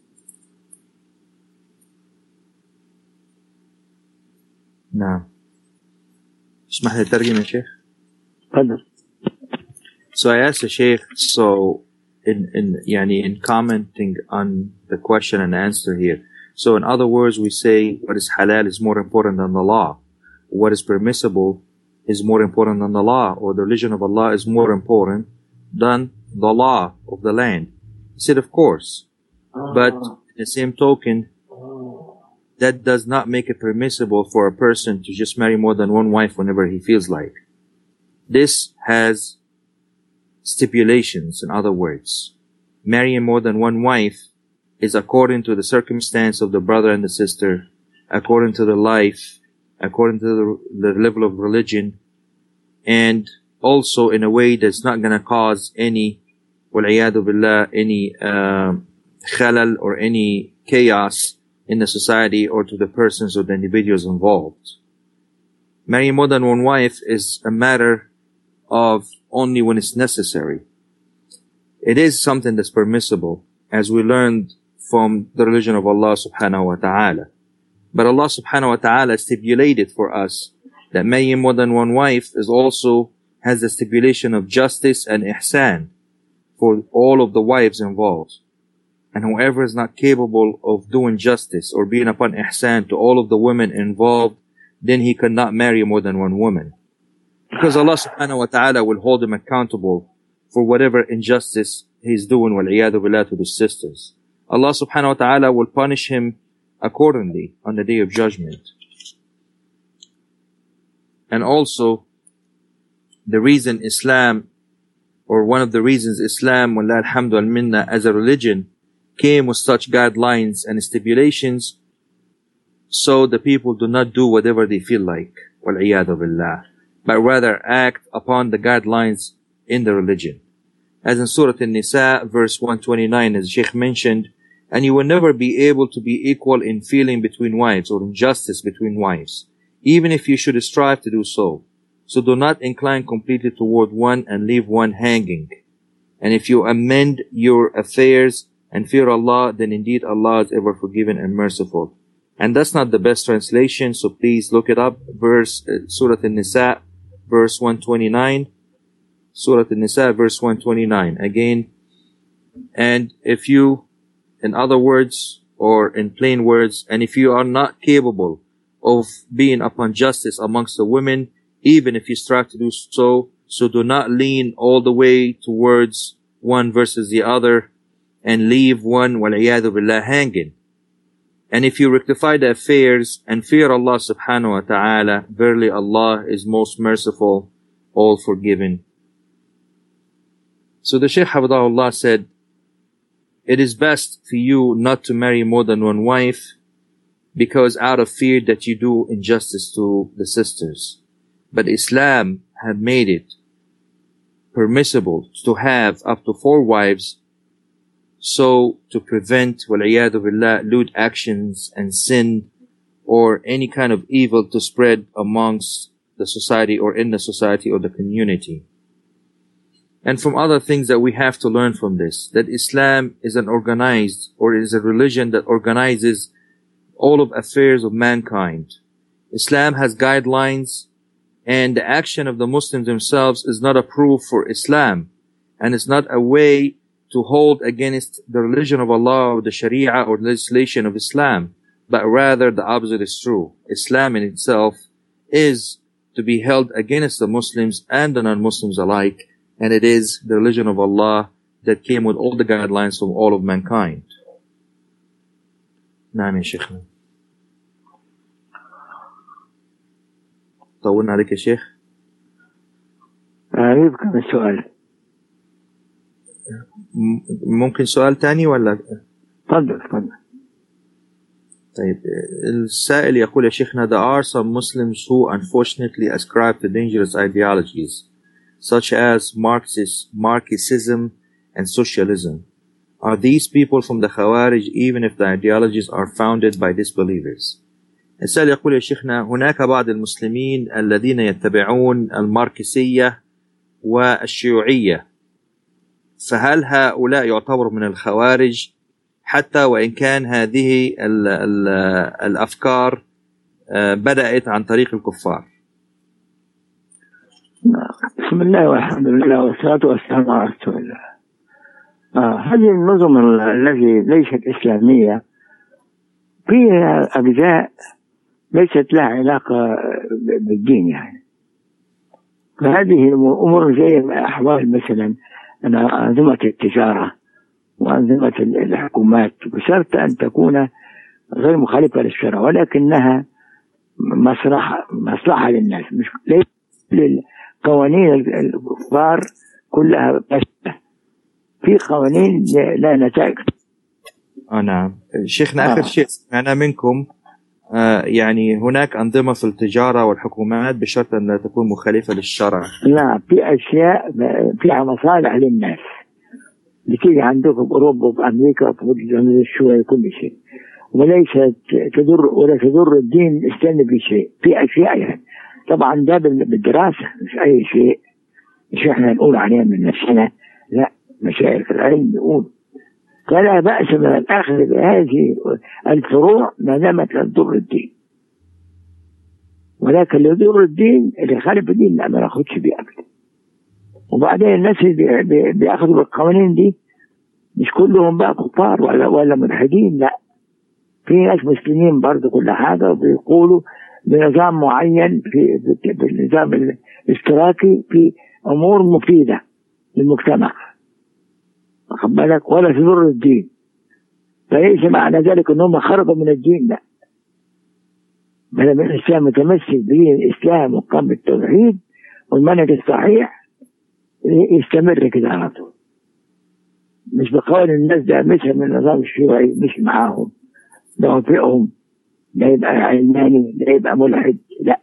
A: نعم. اسمح لي أترجم يا شيخ؟
B: تفضل.
A: So I asked the Sheikh, so in, in, يعني in commenting on the question and answer here. So in other words, we say what is halal is more important than the law. What is permissible is more important than the law, or the religion of Allah is more important than the law of the land. He said, of course. But in the same token, that does not make it permissible for a person to just marry more than one wife whenever he feels like. This has stipulations, in other words. Marrying more than one wife is according to the circumstance of the brother and the sister, according to the life, according to the, the level of religion, and also in a way that's not going to cause any, wal'iyadu billah, any uh, khalal or any chaos in the society or to the persons or the individuals involved. Marrying more than one wife is a matter of only when it's necessary. It is something that's permissible, as we learned from the religion of Allah subhanahu wa ta'ala. But Allah subhanahu wa ta'ala stipulated for us that marrying more than one wife is also has the stipulation of justice and ihsan for all of the wives involved. And whoever is not capable of doing justice or being upon ihsan to all of the women involved, then he cannot marry more than one woman. Because Allah subhanahu wa ta'ala will hold him accountable for whatever injustice he's doing, wal-iyadu billah, to the sisters. Allah subhanahu wa ta'ala will punish him accordingly on the day of judgment. And also, the reason Islam, or one of the reasons Islam, wallah alhamdu al-minna, as a religion, came with such guidelines and stipulations, so the people do not do whatever they feel like, wal-iyadu billah, but rather act upon the guidelines in the religion. As in Surah An-Nisa, verse one twenty-nine, as Sheikh mentioned, and you will never be able to be equal in feeling between wives or in justice between wives, even if you should strive to do so. So do not incline completely toward one and leave one hanging. And if you amend your affairs and fear Allah, then indeed Allah is ever forgiving and merciful. And that's not the best translation, so please look it up. Verse, uh, Surah An-Nisa, verse one twenty-nine. Surah An-Nisa, verse one twenty-nine. Again, and if you, in other words, or in plain words, and if you are not capable of being upon justice amongst the women, even if you strive to do so, so do not lean all the way towards one versus the other and leave one, wal'iyadu billah, hanging. And if you rectify the affairs and fear Allah subhanahu wa ta'ala, verily Allah is most merciful, all forgiving. So the Shaykh Hafidahullah said, it is best for you not to marry more than one wife, because out of fear that you do injustice to the sisters. But Islam had made it permissible to have up to four wives, so to prevent, wal-iyadu billah, lewd actions and sin or any kind of evil to spread amongst the society or in the society or the community. And from other things that we have to learn from this, that Islam is an organized, or is a religion that organizes all of affairs of mankind. Islam has guidelines, and the action of the Muslims themselves is not a proof for Islam, and it's not a way to hold against the religion of Allah or the Sharia or legislation of Islam. but rather the opposite is true. Islam in itself is to be held against the Muslims and the non-Muslims alike, and it is the religion of Allah that came with all the guidelines from all of mankind. نعم يا شيخنا. طولنا عليك يا شيخ.
B: يبقى السؤال.
A: ممكن سؤال تاني ولا؟
B: تفضل تفضل.
A: طيب السائل يقول يا شيخنا, there are some Muslims who unfortunately ascribe to dangerous ideologies such as Marxist, Marxism and socialism. Are these people from the Khawarij even if the ideologies are founded by disbelievers? السائل يقول يا شيخنا, هناك بعض المسلمين الذين يتبعون الماركسية والشيوعية, فهل هؤلاء يعتبروا من الخوارج حتى وإن كان هذه ال ال الأفكار بدأت عن طريق الكفار؟
B: بسم الله والحمد لله والصلاة والسلام على رسول الله. آه هذه النظم التي ليست إسلامية فيها أجزاء ليست لها علاقة بالدين يعني. فهذه الأمور زي أحوال مثلا أنظمة التجارة وأنظمة الحكومات بشرط أن تكون غير مخالفة للشرع ولكنها مصلحة مصلحة للناس, مش للقوانين الكفار كلها بس في قوانين لا نتائج.
A: آه نعم شيخنا. آخر آه. شيء سمعنا منكم آه يعني هناك أنظمة في التجارة والحكومات بشرط أن لا تكون مخالفة للشرع.
B: لا, في أشياء فيها مصالح للناس بتيجي عندكم بأوروبا وبأمريكا وفي شوية كل شيء, وليس تضر ولا تضر الدين الإسلامي بشيء. في أشياء يعني طبعا ده بالدراسة مش أي شيء مش إحنا نقول عليها من نفسنا, لا مشايخ العلم يقول فلا بأس من الأخذ بهذه الفروع ما دامت لا تضر الدين, ولكن اللي يضر الدين اللي خالف الدين لا ما ناخدش بيه أبدا. وبعدين الناس اللي بياخذوا بالقوانين دي مش كلهم بقى كفار ولا ولا ملحدين, لا في ناس مسلمين برضه كل حاجة وبيقولوا بنظام معين في بالنظام الاشتراكي في أمور مفيدة للمجتمع واخد بالك ولا تضر الدين. فليس معنى ذلك انهم خرجوا من الدين, لا بل من الاسلام متمسك بدين الاسلام وقام بالتوحيد والمنهج الصحيح يستمر كده على طول, مش بقول الناس ده مشى من النظام الشيوعي مش معاهم ده وفقهم ده يبقى علماني ده يبقى ملحد, لا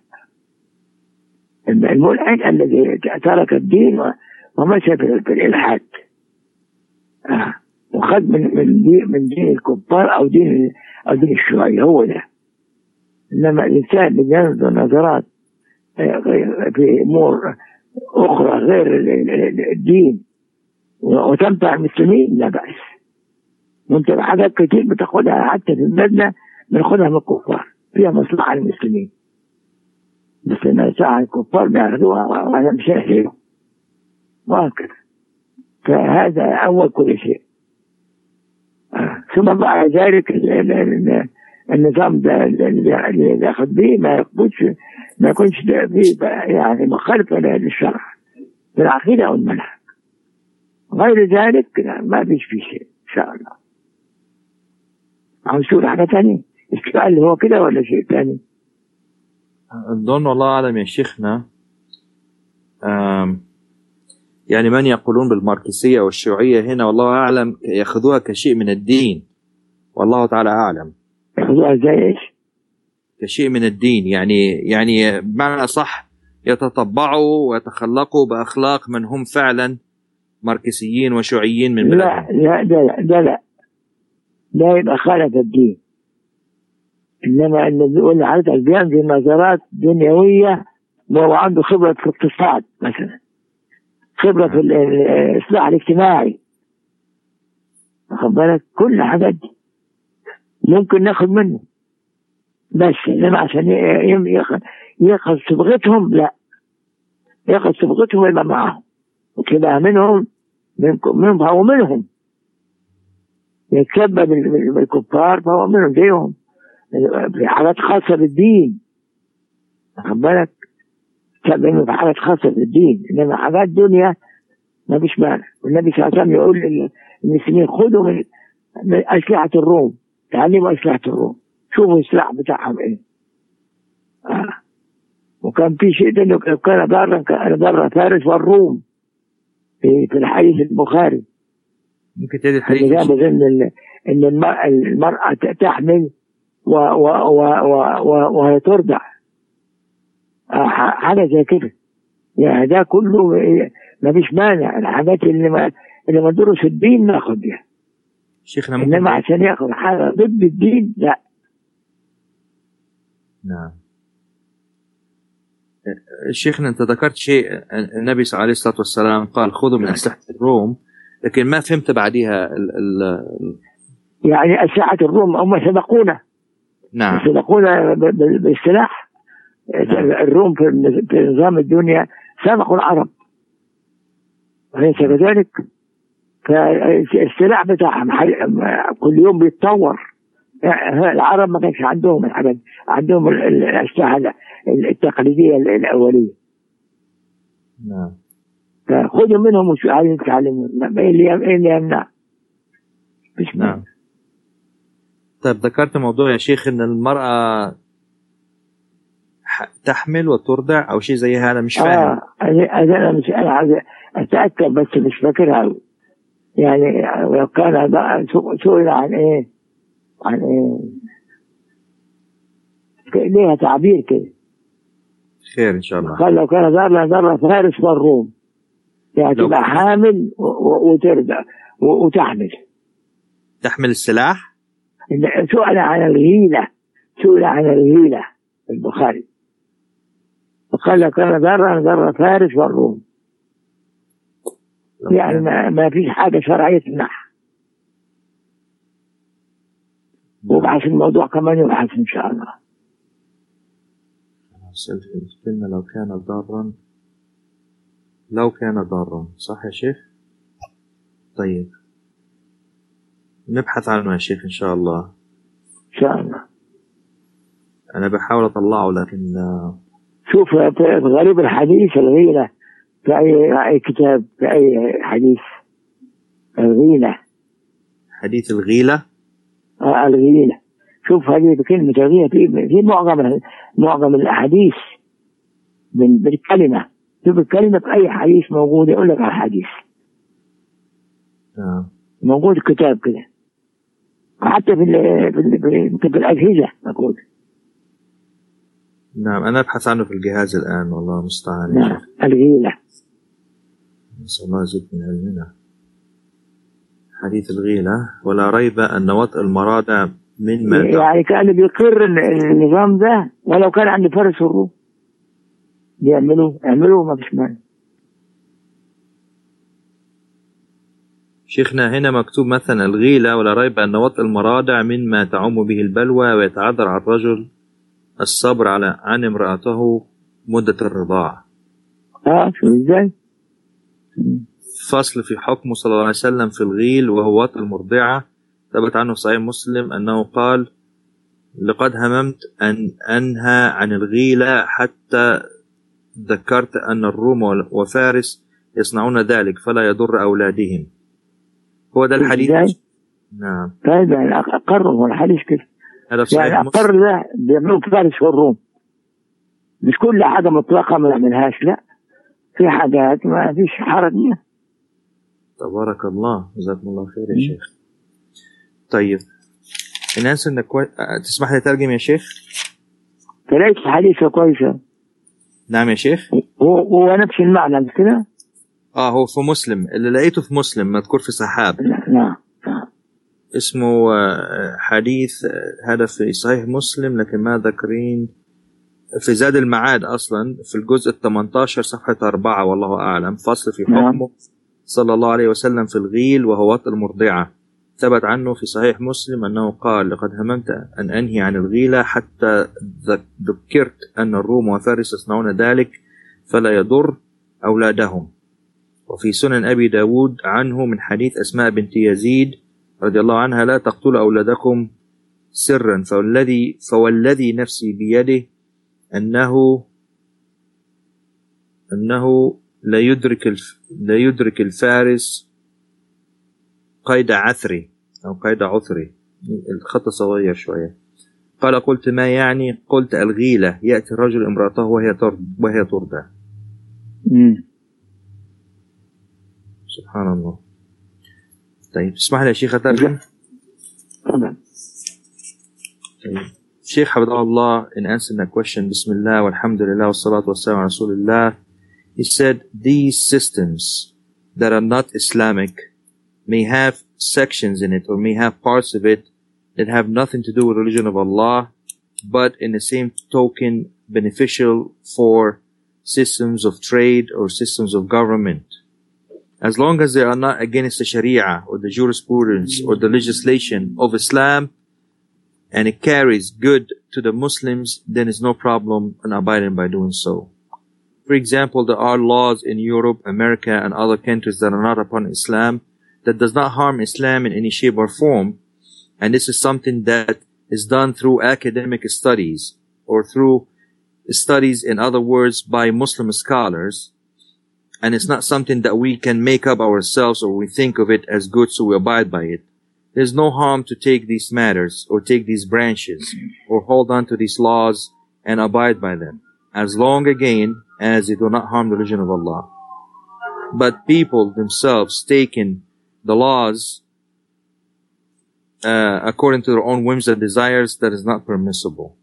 B: الملحد الذي ترك الدين ومشى في الالحاد آه. وخد من من دين من دين الكفار او دين او دين الشيوعية هو ده. انما الانسان اللي ينظر نظرات في امور اخرى غير الدين وتنفع المسلمين لا بأس. وانت حاجات كتير بتاخدها حتى في بلادنا بناخدها من الكفار فيها مصلحة للمسلمين, بس لما ساعة الكفار بياخدوها وأنا مش هيهم وهكذا. فهذا أول كل شيء. آه. ثم بعد ذلك النظام ده اللي ياخذ به ما يكونش ما يكونش فيه يعني مخالفة للشرع في العقيدة أو المنهج. غير ذلك ما فيش فيه شيء إن شاء الله. عاوز تقول حاجة ثانية؟ السؤال هو كده ولا شيء ثاني؟
A: أظن والله أعلم يا شيخنا. يعني من يقولون بالماركسية والشيوعية هنا والله أعلم يأخذوها كشيء من الدين, والله تعالى أعلم.
B: يأخذوها زي إيش؟
A: كشيء من الدين, يعني يعني بمعنى صح يتطبعوا ويتخلقوا بأخلاق من هم فعلا ماركسيين وشيوعيين من بلادهم.
B: لا لا ده ده لا ده يبقى خالف الدين. إنما اللي بيقول حضرتك بيعمل نظرات دنيوية وهو عنده خبرة في الاقتصاد مثلا, خبرة في الإصلاح الاجتماعي واخد بالك, كل حاجات دي ممكن ناخد منه, بس إنما عشان ياخذ صبغتهم لا, ياخذ صبغتهم يبقى معهم وكده منهم منهم فهو منهم, يتسبب بالكفار فهو منهم زيهم, في حاجات خاصة بالدين، واخد بالك؟ كان في حاجات خاصة بالدين، إنما حاجات دنيا ما فيش مانع. والنبي صلى الله عليه وسلم يقول للمسلمين خذوا من من أسلحة الروم، تعلموا أسلحة الروم، شوفوا السلاح بتاعهم إيه. آه. وكان في شيء إنه كان ضارا كان ضارا فارس والروم في في الحديث البخاري.
A: ممكن تدي الحديث
B: إن إن المرأة تحمل وهي ترضع، حاجة زي كده. يعني ده كله ما فيش مانع. الحاجات اللي ما اللي ما تدرس الدين ناخد بيها،
A: شيخنا.
B: إنما عشان ياخد حاجة ضد الدين لا.
A: نعم. شيخنا أنت ذكرت شيء، النبي عليه الصلاة والسلام قال خذوا من أسلحة الروم، لكن ما فهمت بعديها ال ال
B: يعني أسلحة الروم هم سبقونا.
A: نعم.
B: سبقونا بالسلاح. نعم. الروم في نظام الدنيا سبقوا العرب، أليس كذلك؟ فالسلاح بتاعهم كل يوم بيتطور. العرب ما كانش عندهم الحاجات، عندهم الأسلحة التقليدية الأولية.
A: نعم.
B: فخذوا منهم وشو عايزين تتعلموا، ايه اللي يمنع؟ مش
A: نعم. طيب ذكرت موضوع يا شيخ ان المرأة تحمل وترضع او شيء زي هذا، مش فاهم.
B: اه انا مش انا عايز اتاكد بس مش فاكرها. يعني لو كان سئل عن ايه عن ايه ليها تعبير كده.
A: خير ان شاء الله.
B: قال لو كان ضار ضار فارس والروم، يعني تبقى حامل وترضع وتحمل.
A: تحمل السلاح؟
B: سئل عن الغيلة، سئل عن الغيلة البخاري، وقال لو كان ضار ضار فارس والروم، يعني ما, ما فيش حاجة شرعية تمنعها. وابحث الموضوع كمان، يبحث إن شاء الله.
A: قلنا لو كان ضارا، لو كان ضارا، صح يا شيخ؟ طيب نبحث عنه يا شيخ إن شاء الله.
B: إن شاء الله.
A: أنا بحاول أطلعه لكن
B: شوف في غريب الحديث الغيلة في أي أي كتاب، في أي حديث الغيلة.
A: حديث الغيلة؟
B: آه الغيلة. شوف هذه بكلمة الغيلة في في معظم معظم الأحاديث من بالكلمة. شوف الكلمة في أي حديث موجود يقول لك على الحديث.
A: آه.
B: موجود كتاب كده، حتى في في, في الأجهزة موجود.
A: نعم أنا أبحث عنه في الجهاز الآن، والله المستعان.
B: نعم الغيلة.
A: نسأل الله يزيد من علمنا. حديث الغيلة، ولا ريب أن وطء المرادع من ما
B: يعني كان بيقر النظام ده، ولو كان عند فارس الروم بيعملوه يعملوه ما فيش مانع.
A: شيخنا هنا مكتوب مثلا الغيلة، ولا ريب أن وطء المرادع مما تعم به البلوى، ويتعذر على الرجل الصبر على عن امرأته مدة الرضاعة.
B: اه شو ازاي؟
A: فصل في حكمه صلى الله عليه وسلم في الغيل وهو وطء المرضعة. ثبت عنه صحيح مسلم أنه قال: لقد هممت أن أنهى عن الغيلة حتى ذكرت أن الروم وفارس يصنعون ذلك فلا يضر أولادهم. هو ده الحديث. نعم.
B: طيب يعني أقروا الحديث كده.
A: هذا صحيح
B: يعني أقر ده بيعملوا فارس والروم، مش كل حاجة مطلقة ما نعملهاش، لا في حاجات ما فيش حرج منها.
A: تبارك الله، جزاكم الله خير يا شيخ. طيب الناس انك كوي... تسمح لي ترجم يا شيخ؟
B: فليس حديثة كويسة.
A: نعم يا شيخ.
B: هو هو نفس المعنى مش كده؟
A: اه هو في مسلم، اللي لقيته في مسلم مذكور في سحاب.
B: نعم.
A: اسمه حديث، هذا في صحيح مسلم لكن ما ذكرين في زاد المعاد أصلا في الجزء الثامن عشر صفحة أربعة، والله أعلم. فصل في حكمه صلى الله عليه وسلم في الغيل وهو وطء المرضعة. ثبت عنه في صحيح مسلم أنه قال: لقد هممت أن أنهي عن الغيلة حتى ذكرت أن الروم وفارس يصنعون ذلك فلا يضر أولادهم. وفي سنن أبي داود عنه من حديث أسماء بنت يزيد رضي الله عنها: لا تقتلوا أولادكم سرا فوالذي فوالذي نفسي بيده أنه أنه لا يدرك الف لا يدرك الفارس قيد عثري أو قيد عثري. الخط صغير شوية. قال قلت ما يعني؟ قلت الغيلة يأتي الرجل امرأته وهي ترضى وهي ترضى. سبحان الله. طيب اسمح لي يا شيخ أترجم.
B: طبعا.
A: Sheikh Habibullah, in answering that question, Bismillah, walhamdulillah, wassalatu wassalamu ala rasulillah, he said these systems that are not Islamic may have sections in it or may have parts of it that have nothing to do with religion of Allah, but in the same token beneficial for systems of trade or systems of government. As long as they are not against the Sharia or the jurisprudence or the legislation of Islam, and it carries good to the Muslims, then there's no problem in abiding by doing so. For example, there are laws in Europe, America, and other countries that are not upon Islam that does not harm Islam in any shape or form. And this is something that is done through academic studies or through studies, in other words, by Muslim scholars. And it's not something that we can make up ourselves or we think of it as good, so we abide by it. There's no harm to take these matters or take these branches or hold on to these laws and abide by them, as long again as they do not harm the religion of Allah. But people themselves taking the laws uh, according to their own whims and desires, that is not permissible.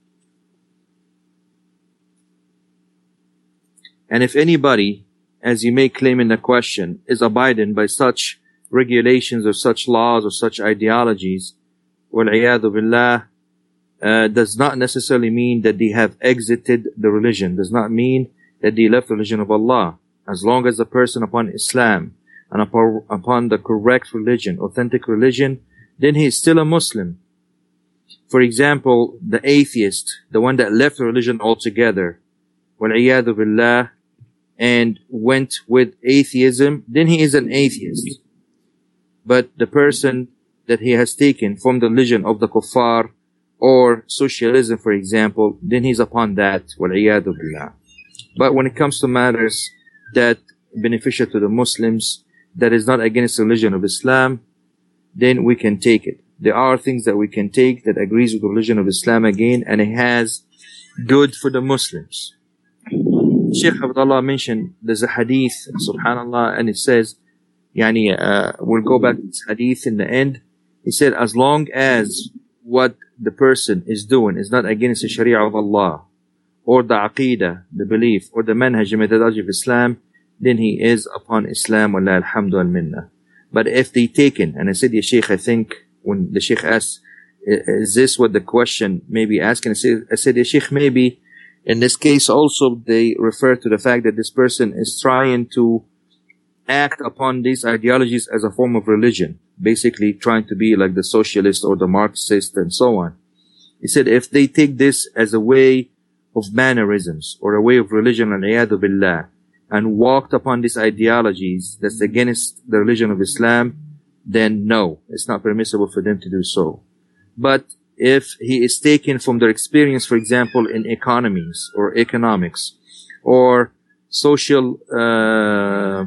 A: And if anybody, as you may claim in the question, is abiding by such regulations or such laws or such ideologies, wal-iyadhu billah, uh, does not necessarily mean that they have exited the religion, does not mean that they left the religion of Allah. As long as the person upon Islam and upon, upon the correct religion, authentic religion, then he is still a Muslim. For example, the atheist, the one that left the religion altogether, wal-iyadhu billah, and went with atheism, then he is an atheist. But the person that he has taken from the religion of the kuffar or socialism, for example, then he's upon that, wal-iyadhu billah. But when it comes to matters that beneficial to the Muslims, that is not against the religion of Islam, then we can take it. There are things that we can take that agrees with the religion of Islam again, and it has good for the Muslims. Sheikh Abdullah mentioned there's a hadith, subhanallah, and it says, Yani, uh, we'll go back to this hadith in the end. He said, as long as what the person is doing is not against the Sharia of Allah, or the Aqidah, the belief, or the manhaj, the methodology of Islam, then he is upon Islam, wallah alhamdu al minna. But if they taken, and I said, Ya Shaykh, I think, when the Shaykh asked, is this what the question may be asking? I said, I said, Ya Shaykh, maybe in this case also they refer to the fact that this person is trying to act upon these ideologies as a form of religion, basically trying to be like the socialist or the Marxist and so on. He said if they take this as a way of mannerisms or a way of religion, al-iyadhu billah, and walked upon these ideologies that's against the religion of Islam, then no, it's not permissible for them to do so. But if he is taken from their experience, for example, in economies or economics or social uh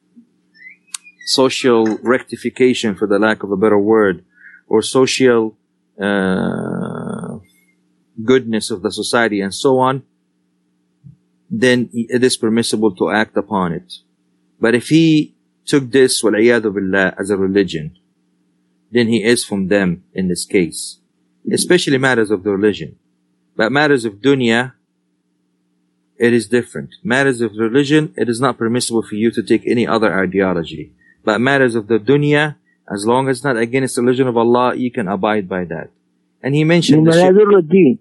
A: social rectification, for the lack of a better word, or social uh, goodness of the society and so on, then it is permissible to act upon it. But if he took this, wal-iyadhu billah, as a religion, then he is from them in this case, especially matters of the religion. But matters of dunya, it is different. Matters of religion, it is not permissible for you to take any other ideology. But matters of the dunya, as long as not against the religion of Allah, you can abide by that. And he mentioned the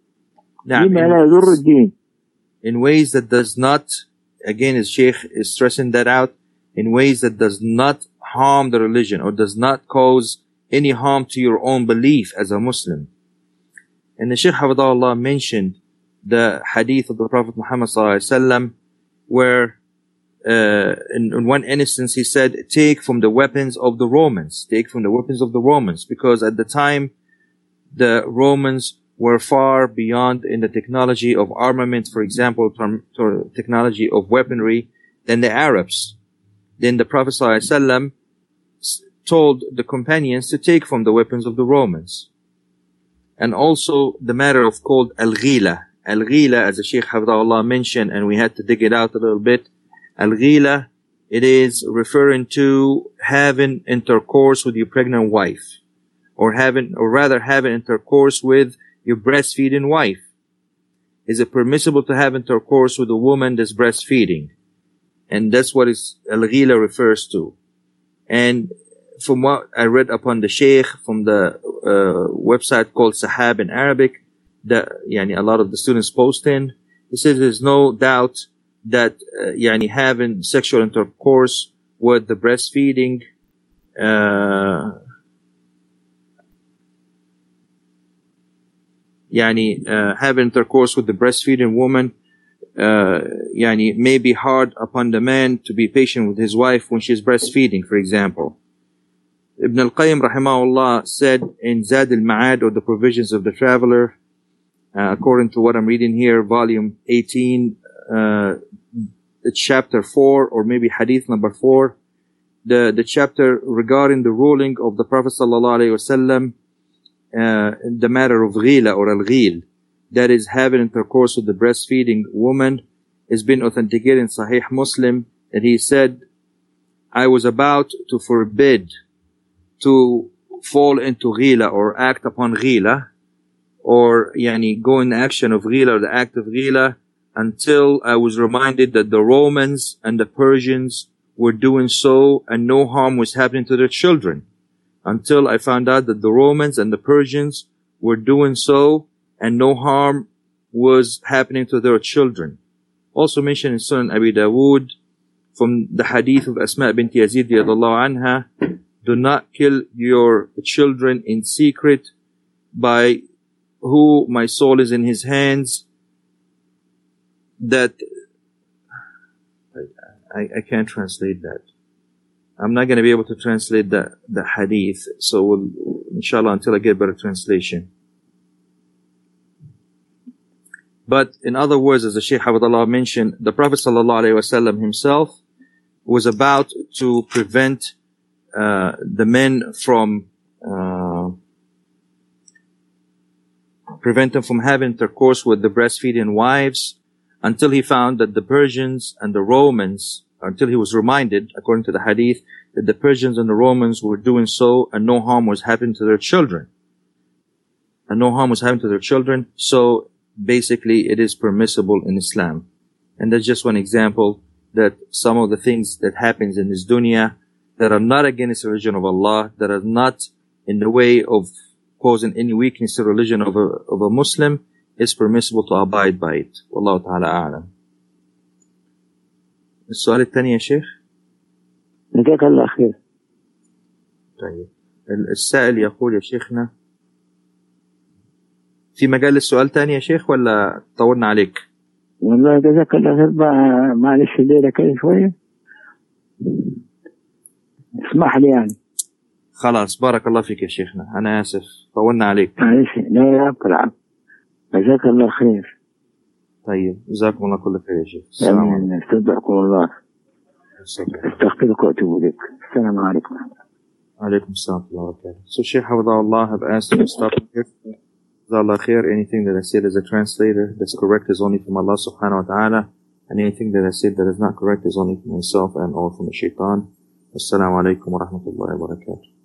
A: in, in ways that does not, again, as Shaykh is stressing that out, in ways that does not harm the religion or does not cause any harm to your own belief as a Muslim. And the Shaykh Hafidahullah mentioned the hadith of the Prophet Muhammad sallallahu alaihi wasallam, where Uh, in, in one instance, he said, take from the weapons of the Romans. Take from the weapons of the Romans. Because at the time, the Romans were far beyond in the technology of armament, for example, to technology of weaponry, than the Arabs. Then the Prophet ﷺ told the companions to take from the weapons of the Romans. And also the matter of called al-ghila. Al-ghila, as the Shaykh Hafidahullah mentioned, and we had to dig it out a little bit. Al-ghila, it is referring to having intercourse with your pregnant wife, or having, or rather having intercourse with your breastfeeding wife. Is it permissible to have intercourse with a woman that's breastfeeding? And that's what is al-ghila refers to. And from what I read upon the Shaykh from the uh, website called Sahab in Arabic, that yani, a lot of the students post in, he says there's no doubt that uh, yani, having sexual intercourse with the breastfeeding uh, yani, uh, having intercourse with the breastfeeding woman uh, yani, may be hard upon the man to be patient with his wife when she's breastfeeding, for example. Ibn al-Qayyim rahimahullah said in Zad al-Ma'ad, or the Provisions of the Traveler, uh, according to what I'm reading here, volume eighteen, uh, chapter four, or maybe hadith number four, the, the chapter regarding the ruling of the Prophet sallallahu alaihi wasallam, uh, in the matter of ghila or al-ghil, that is having intercourse with the breastfeeding woman, has been authenticated in Sahih Muslim, that he said, I was about to forbid to fall into ghila or act upon ghila, or yani go in action of ghila or the act of ghila, until I was reminded that the Romans and the Persians were doing so and no harm was happening to their children. Until I found out that the Romans and the Persians were doing so and no harm was happening to their children. Also mentioned in Sunan Abi Dawood from the hadith of Asma bint Yazid radiyallahu anha, do not kill your children in secret, by who my soul is in his hands. That I, I can't translate that. I'm not going to be able to translate the, the hadith. So we'll, inshallah, until I get better translation. But in other words, as the Shaykh Hafidahullah mentioned, the Prophet sallallahu alaihi wasallam himself was about to prevent uh, the men from uh, prevent them from having intercourse with the breastfeeding wives, until he found that the Persians and the Romans, until he was reminded, according to the hadith, that the Persians and the Romans were doing so and no harm was happening to their children. And no harm was happening to their children. So basically it is permissible in Islam. And that's just one example, that some of the things that happens in this dunya that are not against the religion of Allah, that are not in the way of causing any weakness to the religion of a, of a Muslim, is permissible to abide by it. Wallahu ta'ala a'lam. السؤال الثاني يا شيخ.
B: جزاك الله خير.
A: طيب السائل يقول يا شيخنا، في مجال للسؤال تاني يا شيخ ولا طولنا عليك؟
B: والله جزاك الله خير. معلش الليلة كده شوية، اسمح لي يعني.
A: خلاص بارك الله فيك يا شيخنا، أنا آسف طولنا عليك.
B: معلش، لا لا بالعكس، جزاك الله خير.
A: طيب جزاكم الله كل خير يا شيخ. السلام عليكم.
B: استودعكم الله. استغفرك وأتوب إليك. السلام عليكم.
A: عليكم السلام ورحمة الله وبركاته. So Shaykh Hafidahullah have asked me to stop here. Jazakallah khair. Anything that I said as a translator that's correct is only from Allah subhanahu wa ta'ala, and anything that I said that is not correct is only from myself and or from the shaitan. Assalamu alaikum wa rahmatullahi wa barakatuh.